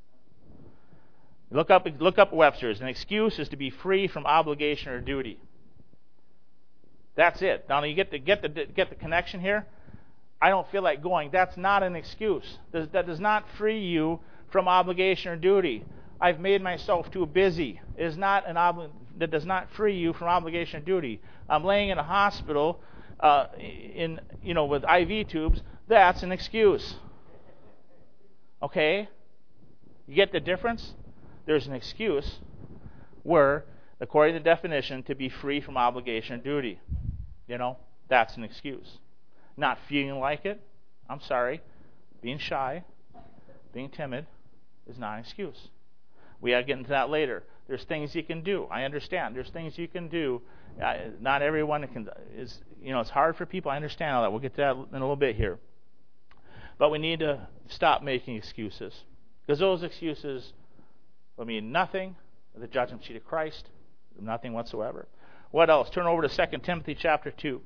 Look up, look up Webster's. An excuse is to be free from obligation or duty. That's it. Now you get the get the get the connection here. I don't feel like going. That's not an excuse. That does not free you from obligation or duty. I've made myself too busy. It is not an obli- that does not free you from obligation or duty. I'm laying in a hospital, uh, in you know with I V tubes. That's an excuse. Okay, you get the difference? There's an excuse where, according to the definition, to be free from obligation and duty. You know, that's an excuse. Not feeling like it, I'm sorry, being shy, being timid is not an excuse. We got to get into that later. There's things you can do. I understand. There's things you can do. Uh, not everyone can is. You know, it's hard for people. I understand all that. We'll get to that in a little bit here. But we need to stop making excuses, because those excuses will mean nothing at the judgment seat of Christ, nothing whatsoever. What else? Turn over to Second Timothy chapter two.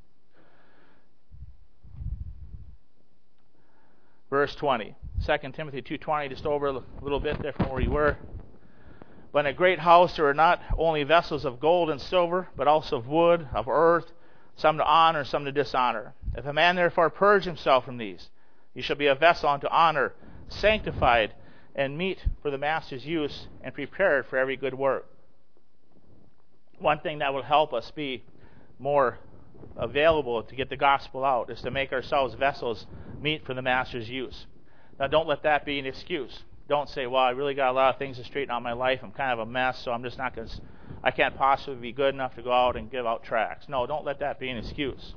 Verse twenty. Second Timothy two twenty, just over a little bit there from where we were. But in a great house there are not only vessels of gold and silver, but also of wood, of earth, some to honor, some to dishonor. If a man therefore purge himself from these, he shall be a vessel unto honor, sanctified, and meet for the master's use, and prepared for every good work. One thing that will help us be more available to get the gospel out is to make ourselves vessels meet for the master's use. Now, don't let that be an excuse. Don't say, well, I really got a lot of things to straighten out in my life. I'm kind of a mess, so I'm just not going to, I can't possibly be good enough to go out and give out tracts. No, don't let that be an excuse.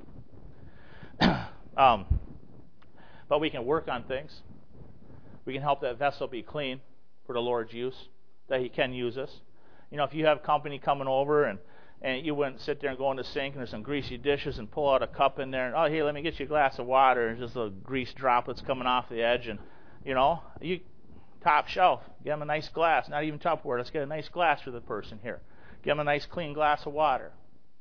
um, but we can work on things. We can help that vessel be clean for the Lord's use, that He can use us. You know, if you have company coming over and, and you wouldn't sit there and go in the sink and there's some greasy dishes and pull out a cup in there and, oh, here, let me get you a glass of water, and just little grease droplets coming off the edge, and, you know, you top shelf, get them a nice glass, not even Tupperware, let's get a nice glass for the person here. Get them a nice clean glass of water.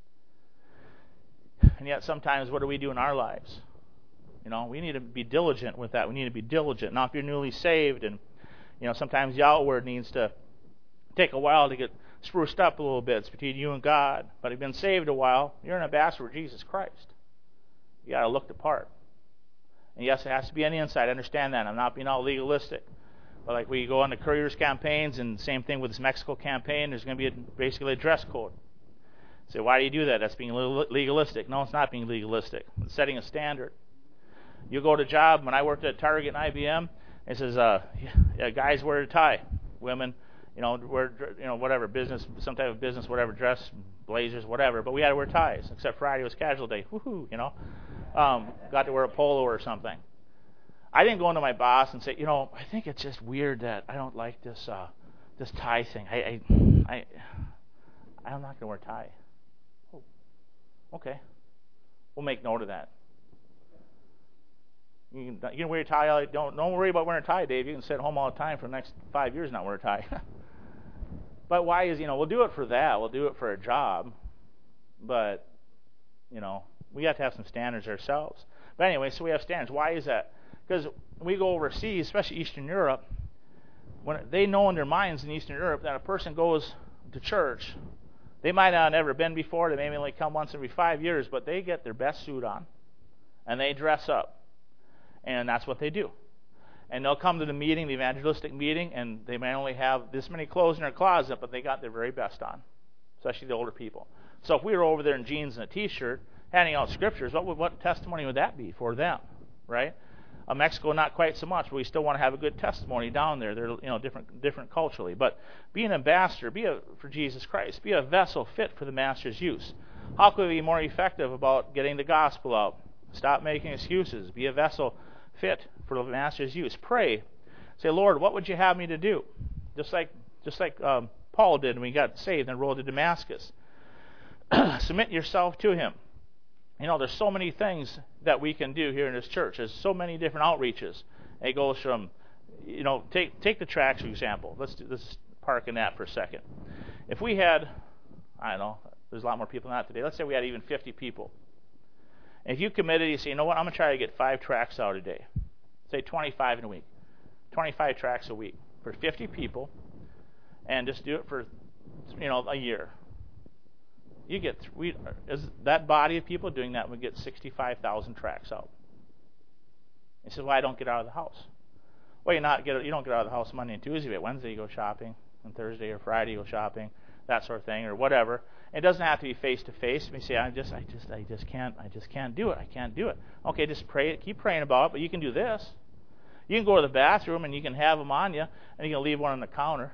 And yet sometimes what do we do in our lives? You know, we need to be diligent with that. We need to be diligent. Now, if you're newly saved, and you know, sometimes the outward needs to take a while to get spruced up a little bit. It's between you and God. But if you've been saved a while, you're an ambassador for Jesus Christ. You got to look the part. And yes, it has to be on the inside. I understand that. I'm not being all legalistic. But like we go on the couriers campaigns, and same thing with this Mexico campaign, there's going to be a, basically a dress code. Say, why do you do that? That's being legalistic. No, it's not being legalistic. It's setting a standard. You go to a job. When I worked at Target and I B M, it says, uh, yeah, guys wear a tie. Women, you know, wear, you know, whatever, business, some type of business, whatever, dress, blazers, whatever. But we had to wear ties, except Friday was casual day. Woohoo, you know. Um, got to wear a polo or something. I didn't go into my boss and say, you know, I think it's just weird that I don't like this uh, this tie thing. I, I, I, I'm not going to wear a tie. Oh, okay. We'll make note of that. You can, you can wear a tie. Don't don't worry about wearing a tie, Dave. You can sit at home all the time for the next five years and not wear a tie. But why is, you know, we'll do it for that. We'll do it for a job. But, you know, we have to have some standards ourselves. But anyway, so we have standards. Why is that? Because when we go overseas, especially Eastern Europe, when they know in their minds in Eastern Europe that a person goes to church, they might not have never been before. They maybe only come once every five years, but they get their best suit on, and they dress up. And that's what they do. And they'll come to the meeting, the evangelistic meeting, and they may only have this many clothes in their closet, but they got their very best on, especially the older people. So if we were over there in jeans and a T-shirt, handing out scriptures, what would, what testimony would that be for them, right? Uh, Mexico, not quite so much, but we still want to have a good testimony down there. They're, you know, different, different culturally. But be an ambassador, be a for Jesus Christ, be a vessel fit for the Master's use. How could we be more effective about getting the gospel out? Stop making excuses. Be a vessel fit for the Master's use. Pray. Say, Lord, what would you have me to do? Just like, just like um, Paul did when he got saved and rode to Damascus. Submit yourself to him. You know, there's so many things that we can do here in this church. There's so many different outreaches. It goes from, you know, take take the tracks, for example. Let's do, let's park in that for a second. If we had, I don't know, there's a lot more people than that today. Let's say we had even fifty people. And if you committed, you say, you know what, I'm going to try to get five tracks out a day. Say twenty-five in a week. twenty-five tracks a week for fifty people, and just do it for, you know, a year. You get we is that body of people doing that would get sixty-five thousand tracks out. He says, "Well, I don't get out of the house." Well, you not get you don't get out of the house Monday and Tuesday, but Wednesday you go shopping, and Thursday or Friday you go shopping, that sort of thing, or whatever. It doesn't have to be face to face. You say, "I just, I just, I just can't, I just can't do it. I can't do it." Okay, just pray, keep praying about it, but you can do this. You can go to the bathroom and you can have them on you, and you can leave one on the counter.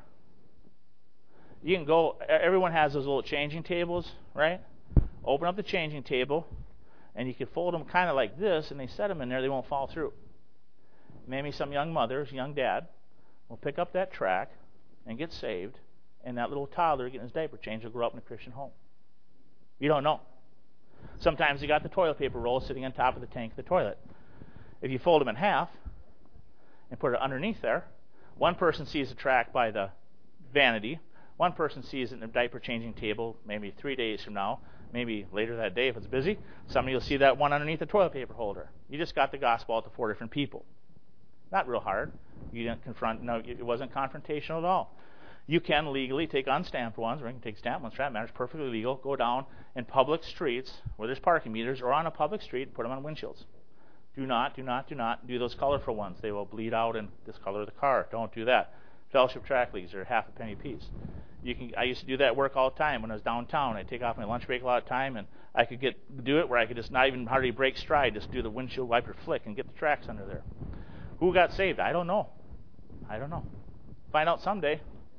You can go, everyone has those little changing tables, right? Open up the changing table, and you can fold them kind of like this, and they set them in there, they won't fall through. Maybe some young mothers, young dad, will pick up that track and get saved, and that little toddler getting his diaper changed will grow up in a Christian home. You don't know. Sometimes you got the toilet paper roll sitting on top of the tank of the toilet. If you fold them in half and put it underneath there, one person sees the track by the vanity. One person sees it in a diaper changing table maybe three days from now, maybe later that day if it's busy. Somebody will see that one underneath the toilet paper holder. You just got the gospel out to four different people. Not real hard. You didn't confront, no, it wasn't confrontational at all. You can legally take unstamped ones, or you can take stamped ones, for that matter, it's perfectly legal, go down in public streets where there's parking meters or on a public street and put them on windshields. Do not, do not, do not do those colorful ones. They will bleed out and discolor the car. Don't do that. Fellowship track leagues are half a penny a piece. You can. I used to do that work all the time when I was downtown. I'd take off my lunch break a lot of time, and I could get do it where I could just not even hardly break stride, just do the windshield wiper flick and get the tracks under there. Who got saved? I don't know. I don't know. Find out someday.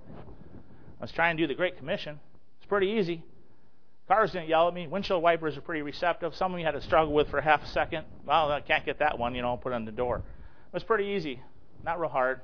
I was trying to do the Great Commission. It's pretty easy. Cars didn't yell at me. Windshield wipers are pretty receptive. Some of you had to struggle with for half a second. Well, I can't get that one, you know, put it on the door. It was pretty easy. Not real hard.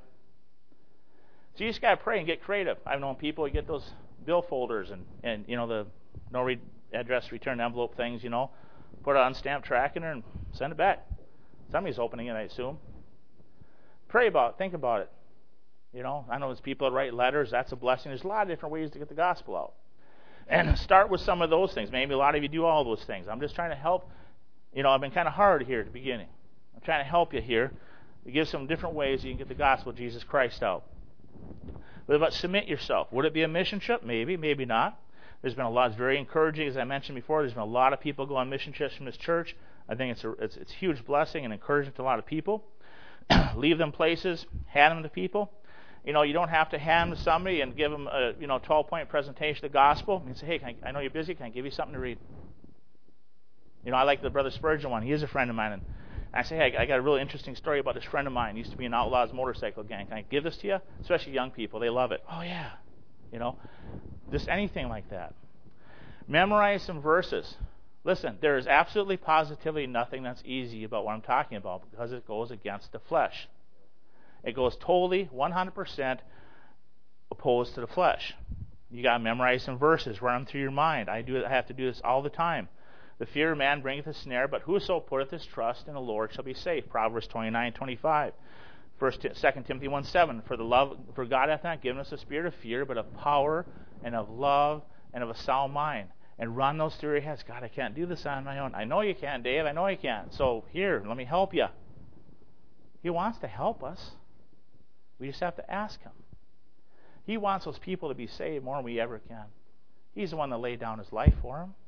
So you just got to pray and get creative. I've known people who get those bill folders and, and you know, the no re- address return envelope things, you know, put an unstamped track in there and send it back. Somebody's opening it, I assume. Pray about it. Think about it. You know, I know there's people that write letters. That's a blessing. There's a lot of different ways to get the gospel out. And start with some of those things. Maybe a lot of you do all those things. I'm just trying to help. You know, I've been kind of hard here at the beginning. I'm trying to help you here to give some different ways you can get the gospel of Jesus Christ out. What about submit yourself? Would it be a mission trip? Maybe, maybe not. There's been a lot. It's very encouraging, as I mentioned before. There's been a lot of people go on mission trips from this church. I think it's a it's, it's a huge blessing and encouragement to a lot of people. Leave them places, hand them to people. You know, you don't have to hand them to somebody and give them a you know twelve-point presentation of the gospel. You can say, hey, can I, I know you're busy. Can I give you something to read? You know, I like the Brother Spurgeon one. He is a friend of mine, and I say, hey, I got a really interesting story about this friend of mine. He used to be an Outlaws motorcycle gang. Can I give this to you? Especially young people. They love it. Oh, yeah. You know, just anything like that. Memorize some verses. Listen, there is absolutely positively nothing that's easy about what I'm talking about because it goes against the flesh. It goes totally one hundred percent opposed to the flesh. You got to memorize some verses, run them through your mind. I do. I have to do this all the time. The fear of man bringeth a snare, but whoso putteth his trust in the Lord shall be safe. Proverbs twenty-nine twenty-five. First, Second Timothy one seven. For the love, for God hath not given us a spirit of fear, but of power and of love and of a sound mind. And run those through your heads. God, I can't do this on my own. I know you can, Dave. I know you can. So here, let me help you. He wants to help us. We just have to ask Him. He wants those people to be saved more than we ever can. He's the one that laid down His life for them.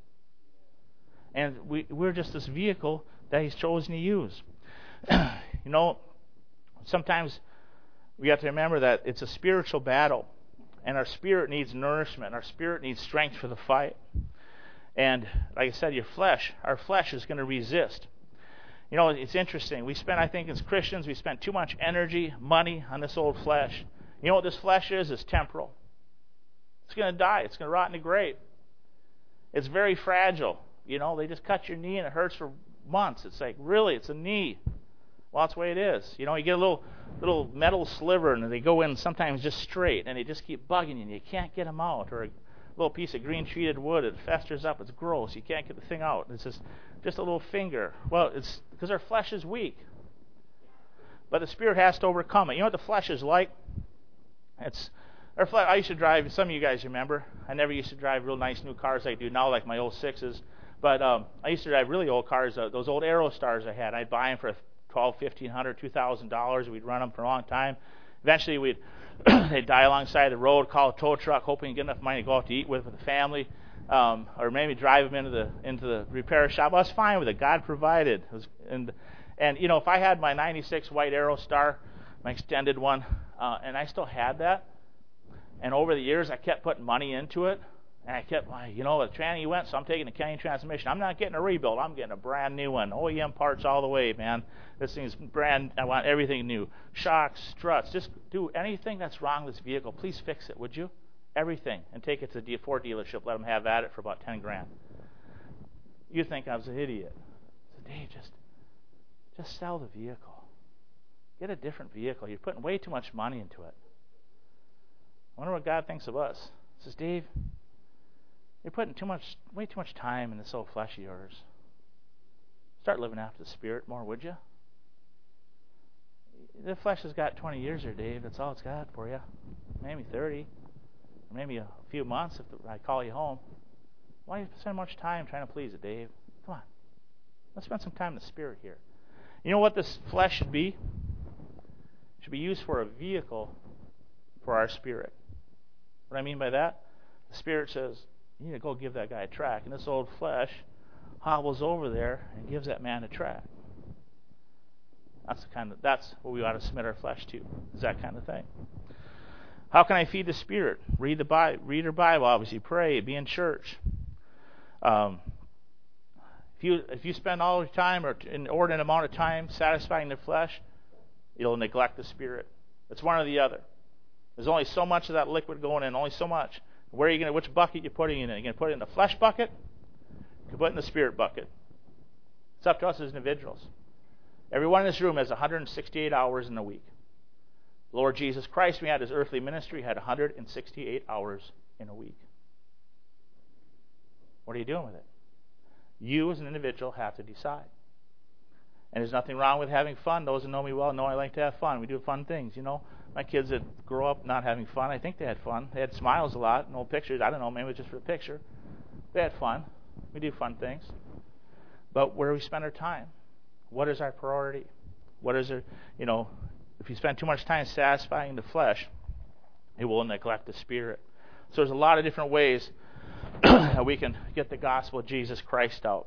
And we, we're just this vehicle that He's chosen to use. You know, sometimes we have to remember that it's a spiritual battle. And our spirit needs nourishment. Our spirit needs strength for the fight. And like I said, your flesh, our flesh is going to resist. You know, it's interesting. We spend, I think, as Christians, we spend too much energy, money on this old flesh. You know what this flesh is? It's temporal. It's going to die. It's going to rot in the grave. It's very fragile. You know, they just cut your knee and it hurts for months. It's like, really, it's a knee. Well, that's the way it is. You know, you get a little little metal sliver, and they go in sometimes just straight, and they just keep bugging you, and you can't get them out. Or a little piece of green treated wood, it festers up, it's gross, you can't get the thing out. It's just, just a little finger. Well, it's because our flesh is weak. But the Spirit has to overcome it. You know what the flesh is like? It's our flesh. I used to drive, some of you guys remember, I never used to drive real nice new cars like I do now, like my old sixes. But um, I used to drive really old cars, uh, those old Aerostars I had. I'd buy them for twelve, fifteen hundred, two thousand dollars. We'd run them for a long time. Eventually, we'd they'd die alongside the road, call a tow truck, hoping to get enough money to go out to eat with with the family, um, or maybe drive them into the into the repair shop. I was fine with it. God provided. It was, and and you know, if I had my ninety-six white Aerostar, my extended one, uh, and I still had that, and over the years I kept putting money into it. And I kept, you know, the tranny went, so I'm taking the Kenny transmission. I'm not getting a rebuild. I'm getting a brand new one. O E M parts all the way, man. This thing's brand, I want everything new. Shocks, struts, just do anything that's wrong with this vehicle. Please fix it, would you? Everything. And take it to the Ford dealership. Let them have at it for about ten grand. You think I was an idiot. I said, Dave, just, just sell the vehicle. Get a different vehicle. You're putting way too much money into it. I wonder what God thinks of us. He says, Dave, you're putting too much, way too much time in this old flesh of yours. Start living after the Spirit more, would you? The flesh has got twenty years there, Dave. That's all it's got for you. Maybe thirty. Or maybe a few months if I call you home. Why do you spend much time trying to please it, Dave? Come on. Let's spend some time in the Spirit here. You know what this flesh should be? It should be used for a vehicle for our spirit. What I mean by that? The Spirit says, you need to go give that guy a track. And this old flesh hobbles over there and gives that man a track. That's the kind of that's what we ought to submit our flesh to. Is that kind of thing. How can I feed the Spirit? Read the Bible, read your Bible, obviously, pray, be in church. Um, if you if you spend all your time or an inordinate amount of time satisfying the flesh, you'll neglect the Spirit. It's one or the other. There's only so much of that liquid going in, only so much. Where are you going to, which bucket you putting it in? Are you going to put it in the flesh bucket? You can put it in the Spirit bucket. It's up to us as individuals. Everyone in this room has one hundred sixty-eight hours in a week. Lord Jesus Christ, when he had his earthly ministry, had one hundred sixty-eight hours in a week. What are you doing with it? You as an individual have to decide. And there's nothing wrong with having fun. Those who know me well know I like to have fun. We do fun things, you know. My kids that grow up not having fun, I think they had fun. They had smiles a lot, no pictures. I don't know, maybe it was just for the picture. They had fun. We do fun things. But where do we spend our time? What is our priority? What is our, you know, if you spend too much time satisfying the flesh, it will neglect the Spirit. So there's a lot of different ways that we can get the gospel of Jesus Christ out.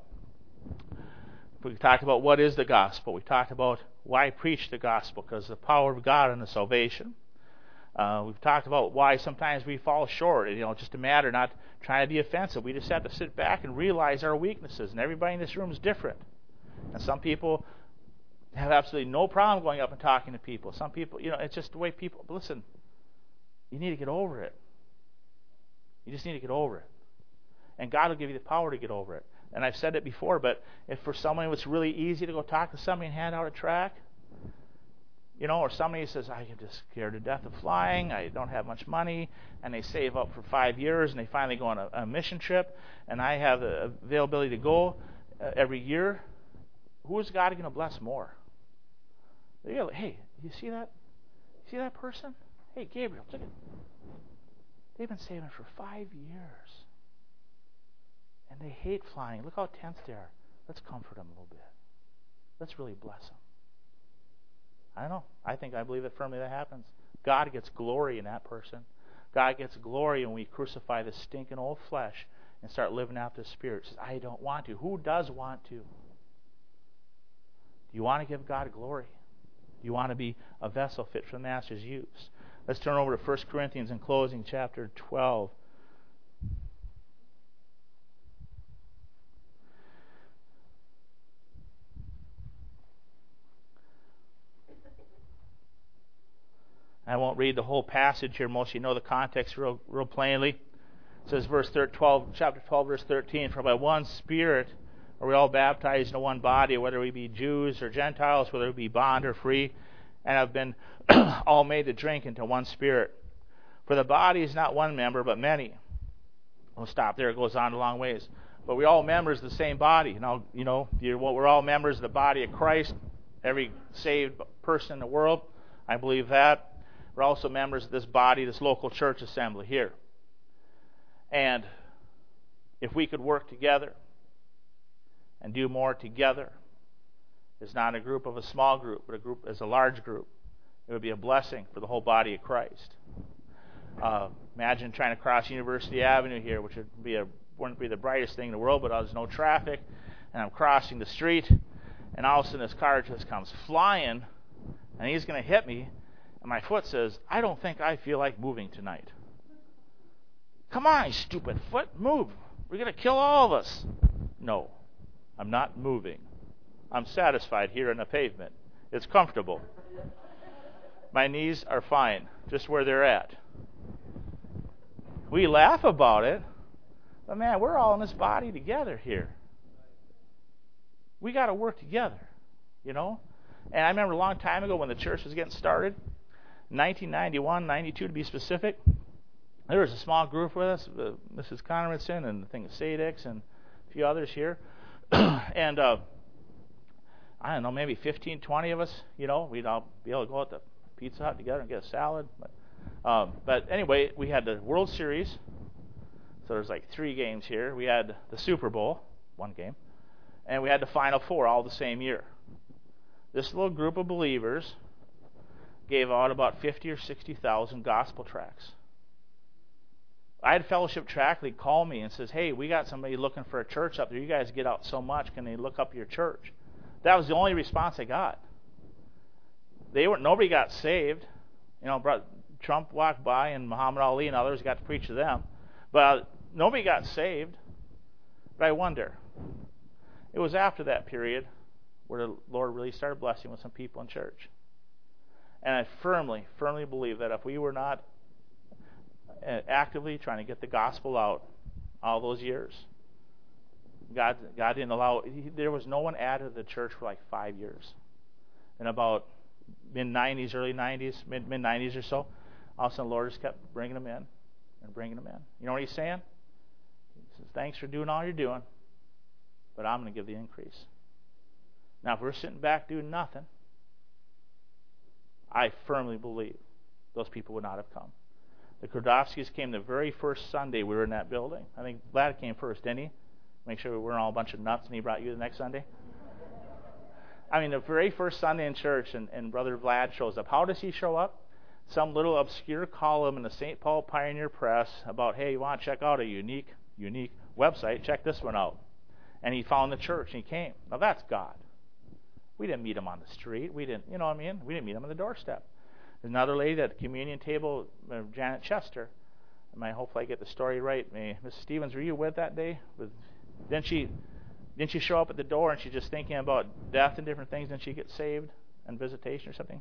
We talked about what is the gospel. We talked about why preach the gospel, because the power of God and the salvation. Uh, we've talked about why sometimes we fall short. You know, just a matter not trying to be offensive. We just have to sit back and realize our weaknesses. And everybody in this room is different. And some people have absolutely no problem going up and talking to people. Some people, you know, it's just the way people. But listen, you need to get over it. You just need to get over it. And God will give you the power to get over it. And I've said it before, but if for someone it's really easy to go talk to somebody and hand out a track, you know, or somebody says, I'm just scared to death of flying, I don't have much money, and they save up for five years and they finally go on a, a mission trip, and I have the availability to go uh, every year, who is God going to bless more? Like, hey, you see that? You see that person? Hey, Gabriel, look at, they've been saving for five years. And they hate flying. Look how tense they are. Let's comfort them a little bit. Let's really bless them. I don't know. I think I believe that firmly that happens. God gets glory in that person. God gets glory when we crucify the stinking old flesh and start living after the Spirit. Says, I don't want to. Who does want to? Do you want to give God glory? Do you want to be a vessel fit for the Master's use? Let's turn over to First Corinthians in closing, chapter twelve. I won't read the whole passage here. Most of you know the context real, real plainly. It says, verse twelve, chapter twelve, verse thirteen, for by one Spirit Are we all baptized into one body, whether we be Jews or Gentiles, whether we be bond or free, and have been all made to drink into one Spirit? For the body is not one member, but many. We'll stop there. It goes on a long ways. But we're all members of the same body. Now, you know, you're, well, we're all members of the body of Christ. Every saved person in the world, I believe that. We're also members of this body, this local church assembly here. And if we could work together and do more together, it's not a group of a small group, but a group as a large group, it would be a blessing for the whole body of Christ. Uh, imagine trying to cross University Avenue here, which would be a wouldn't be the brightest thing in the world, but there's no traffic, and I'm crossing the street, and all of a sudden this car just comes flying, and he's going to hit me, and my foot says, I don't think I feel like moving tonight. Come on, you stupid foot, move. We're going to kill all of us. No, I'm not moving. I'm satisfied here on the pavement. It's comfortable. My knees are fine, just where they're at. We laugh about it, but man, we're all in this body together here. We got to work together, you know? And I remember a long time ago when the church was getting started, nineteen ninety-one, ninety-two to be specific, there was a small group with us, uh, Missus Conradson and the thing of Sadix and a few others here. and uh, I don't know, maybe fifteen, twenty of us, you know, we'd all be able to go out to Pizza Hut together and get a salad. But, um, but anyway, we had the World Series. So there's like three games here. We had the Super Bowl, one game, and we had the Final Four all the same year. This little group of believers gave out about fifty or sixty thousand gospel tracts. I had Fellowship Tract League call me and says, hey, we got somebody looking for a church up there. You guys get out so much. Can they look up your church? That was the only response I got. They were nobody got saved. You know, Trump walked by and Muhammad Ali and others got to preach to them. But nobody got saved. But I wonder, it was after that period where the Lord really started blessing with some people in church. And I firmly, firmly believe that if we were not actively trying to get the gospel out all those years, God, God didn't allow, he, there was no one added to the church for like five years. In about mid-nineties, early nineties, mid, mid-nineties or so, all of a sudden the Lord just kept bringing them in and bringing them in. You know what he's saying? He says, thanks for doing all you're doing, but I'm going to give the increase. Now, if we're sitting back doing nothing, I firmly believe those people would not have come. The Kordovskis came the very first Sunday we were in that building. I think Vlad came first, didn't he? Make sure we weren't all a bunch of nuts and he brought you the next Sunday. I mean, the very first Sunday in church, and, and Brother Vlad shows up. How does he show up? Some little obscure column in the Saint Paul Pioneer Press about, hey, you want to check out a unique, unique website? Check this one out. And he found the church and he came. Now that's God. We didn't meet him on the street. We didn't, you know what I mean? We didn't meet him on the doorstep. There's another lady at the communion table, uh, Janet Chester. I hopefully I get the story right. May, Missus Stevens, were you with that day? With, didn't she didn't she show up at the door and she's just thinking about death and different things, and she get saved and visitation or something?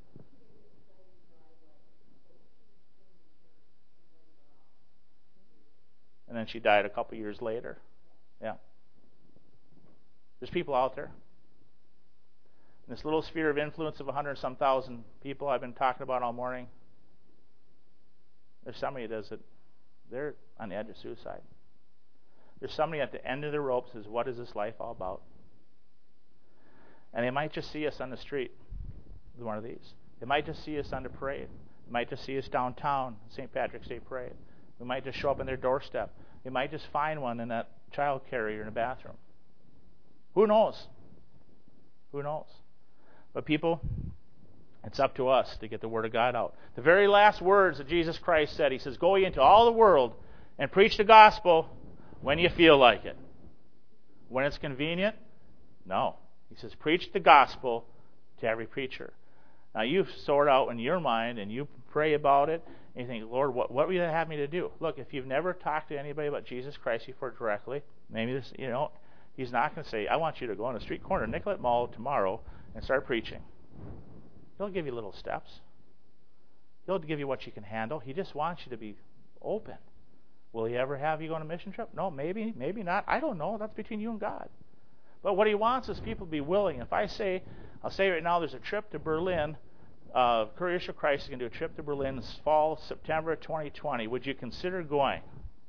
And then she died a couple years later. Yeah. There's people out there. In this little sphere of influence of a hundred some thousand people I've been talking about all morning, there's somebody that does it. They're on the edge of suicide. There's somebody at the end of the rope says, what is this life all about? And they might just see us on the street with one of these. They might just see us on the parade. They might just see us downtown, Saint Patrick's Day parade. We might just show up on their doorstep. They might just find one in that child carrier in the bathroom. Who knows? Who knows? But people, it's up to us to get the Word of God out. The very last words that Jesus Christ said, he says, go ye into all the world and preach the gospel when you feel like it. When it's convenient? No. He says, preach the gospel to every preacher. Now you sort out in your mind and you pray about it and you think, Lord, what, what would you have me to do? Look, if you've never talked to anybody about Jesus Christ before directly, maybe this, you know, he's not going to say, I want you to go on the street corner of Nicollet Mall tomorrow and start preaching. He'll give you little steps. He'll give you what you can handle. He just wants you to be open. Will he ever have you go on a mission trip? No, maybe, maybe not. I don't know. That's between you and God. But what he wants is people to be willing. If I say, I'll say right now, there's a trip to Berlin. Uh, Couriers for Christ is going to do a trip to Berlin this fall, September twenty twenty. Would you consider going?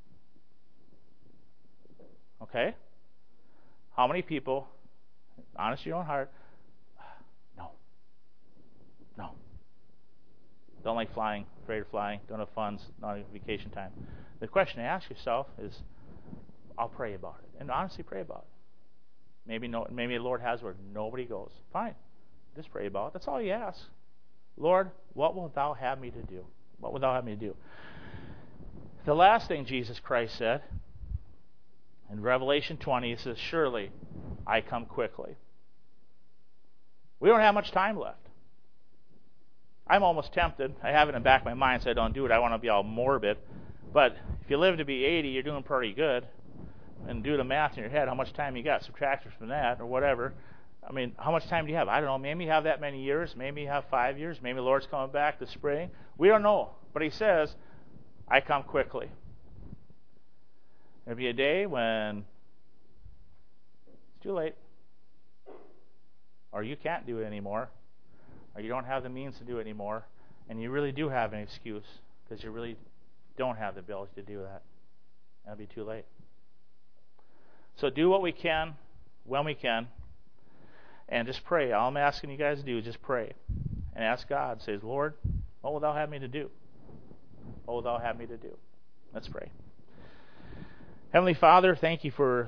Okay? How many people, honest your own heart, no. No. Don't like flying, afraid of flying, don't have funds, not have vacation time. The question to ask yourself is, I'll pray about it. And honestly pray about it. Maybe no, maybe the Lord has where nobody goes. Fine. Just pray about it. That's all you ask. Lord, what wilt thou have me to do? What wilt thou have me to do? The last thing Jesus Christ said in Revelation twenty, he says, surely I come quickly. We don't have much time left. I'm almost tempted. I have it in the back of my mind, so I don't do it. I want to be all morbid. But if you live to be eighty, you're doing pretty good. And do the math in your head, how much time you got, subtract it from that, or whatever. I mean, how much time do you have? I don't know. Maybe you have that many years. Maybe you have five years. Maybe the Lord's coming back this spring. We don't know. But he says, I come quickly. There'll be a day when it's too late. Or you can't do it anymore. Or you don't have the means to do it anymore. And you really do have an excuse because you really don't have the ability to do that. That'll be too late. So do what we can when we can. And just pray. All I'm asking you guys to do is just pray. And ask God. Says, Lord, what will thou have me to do? What will thou have me to do? Let's pray. Heavenly Father, thank you for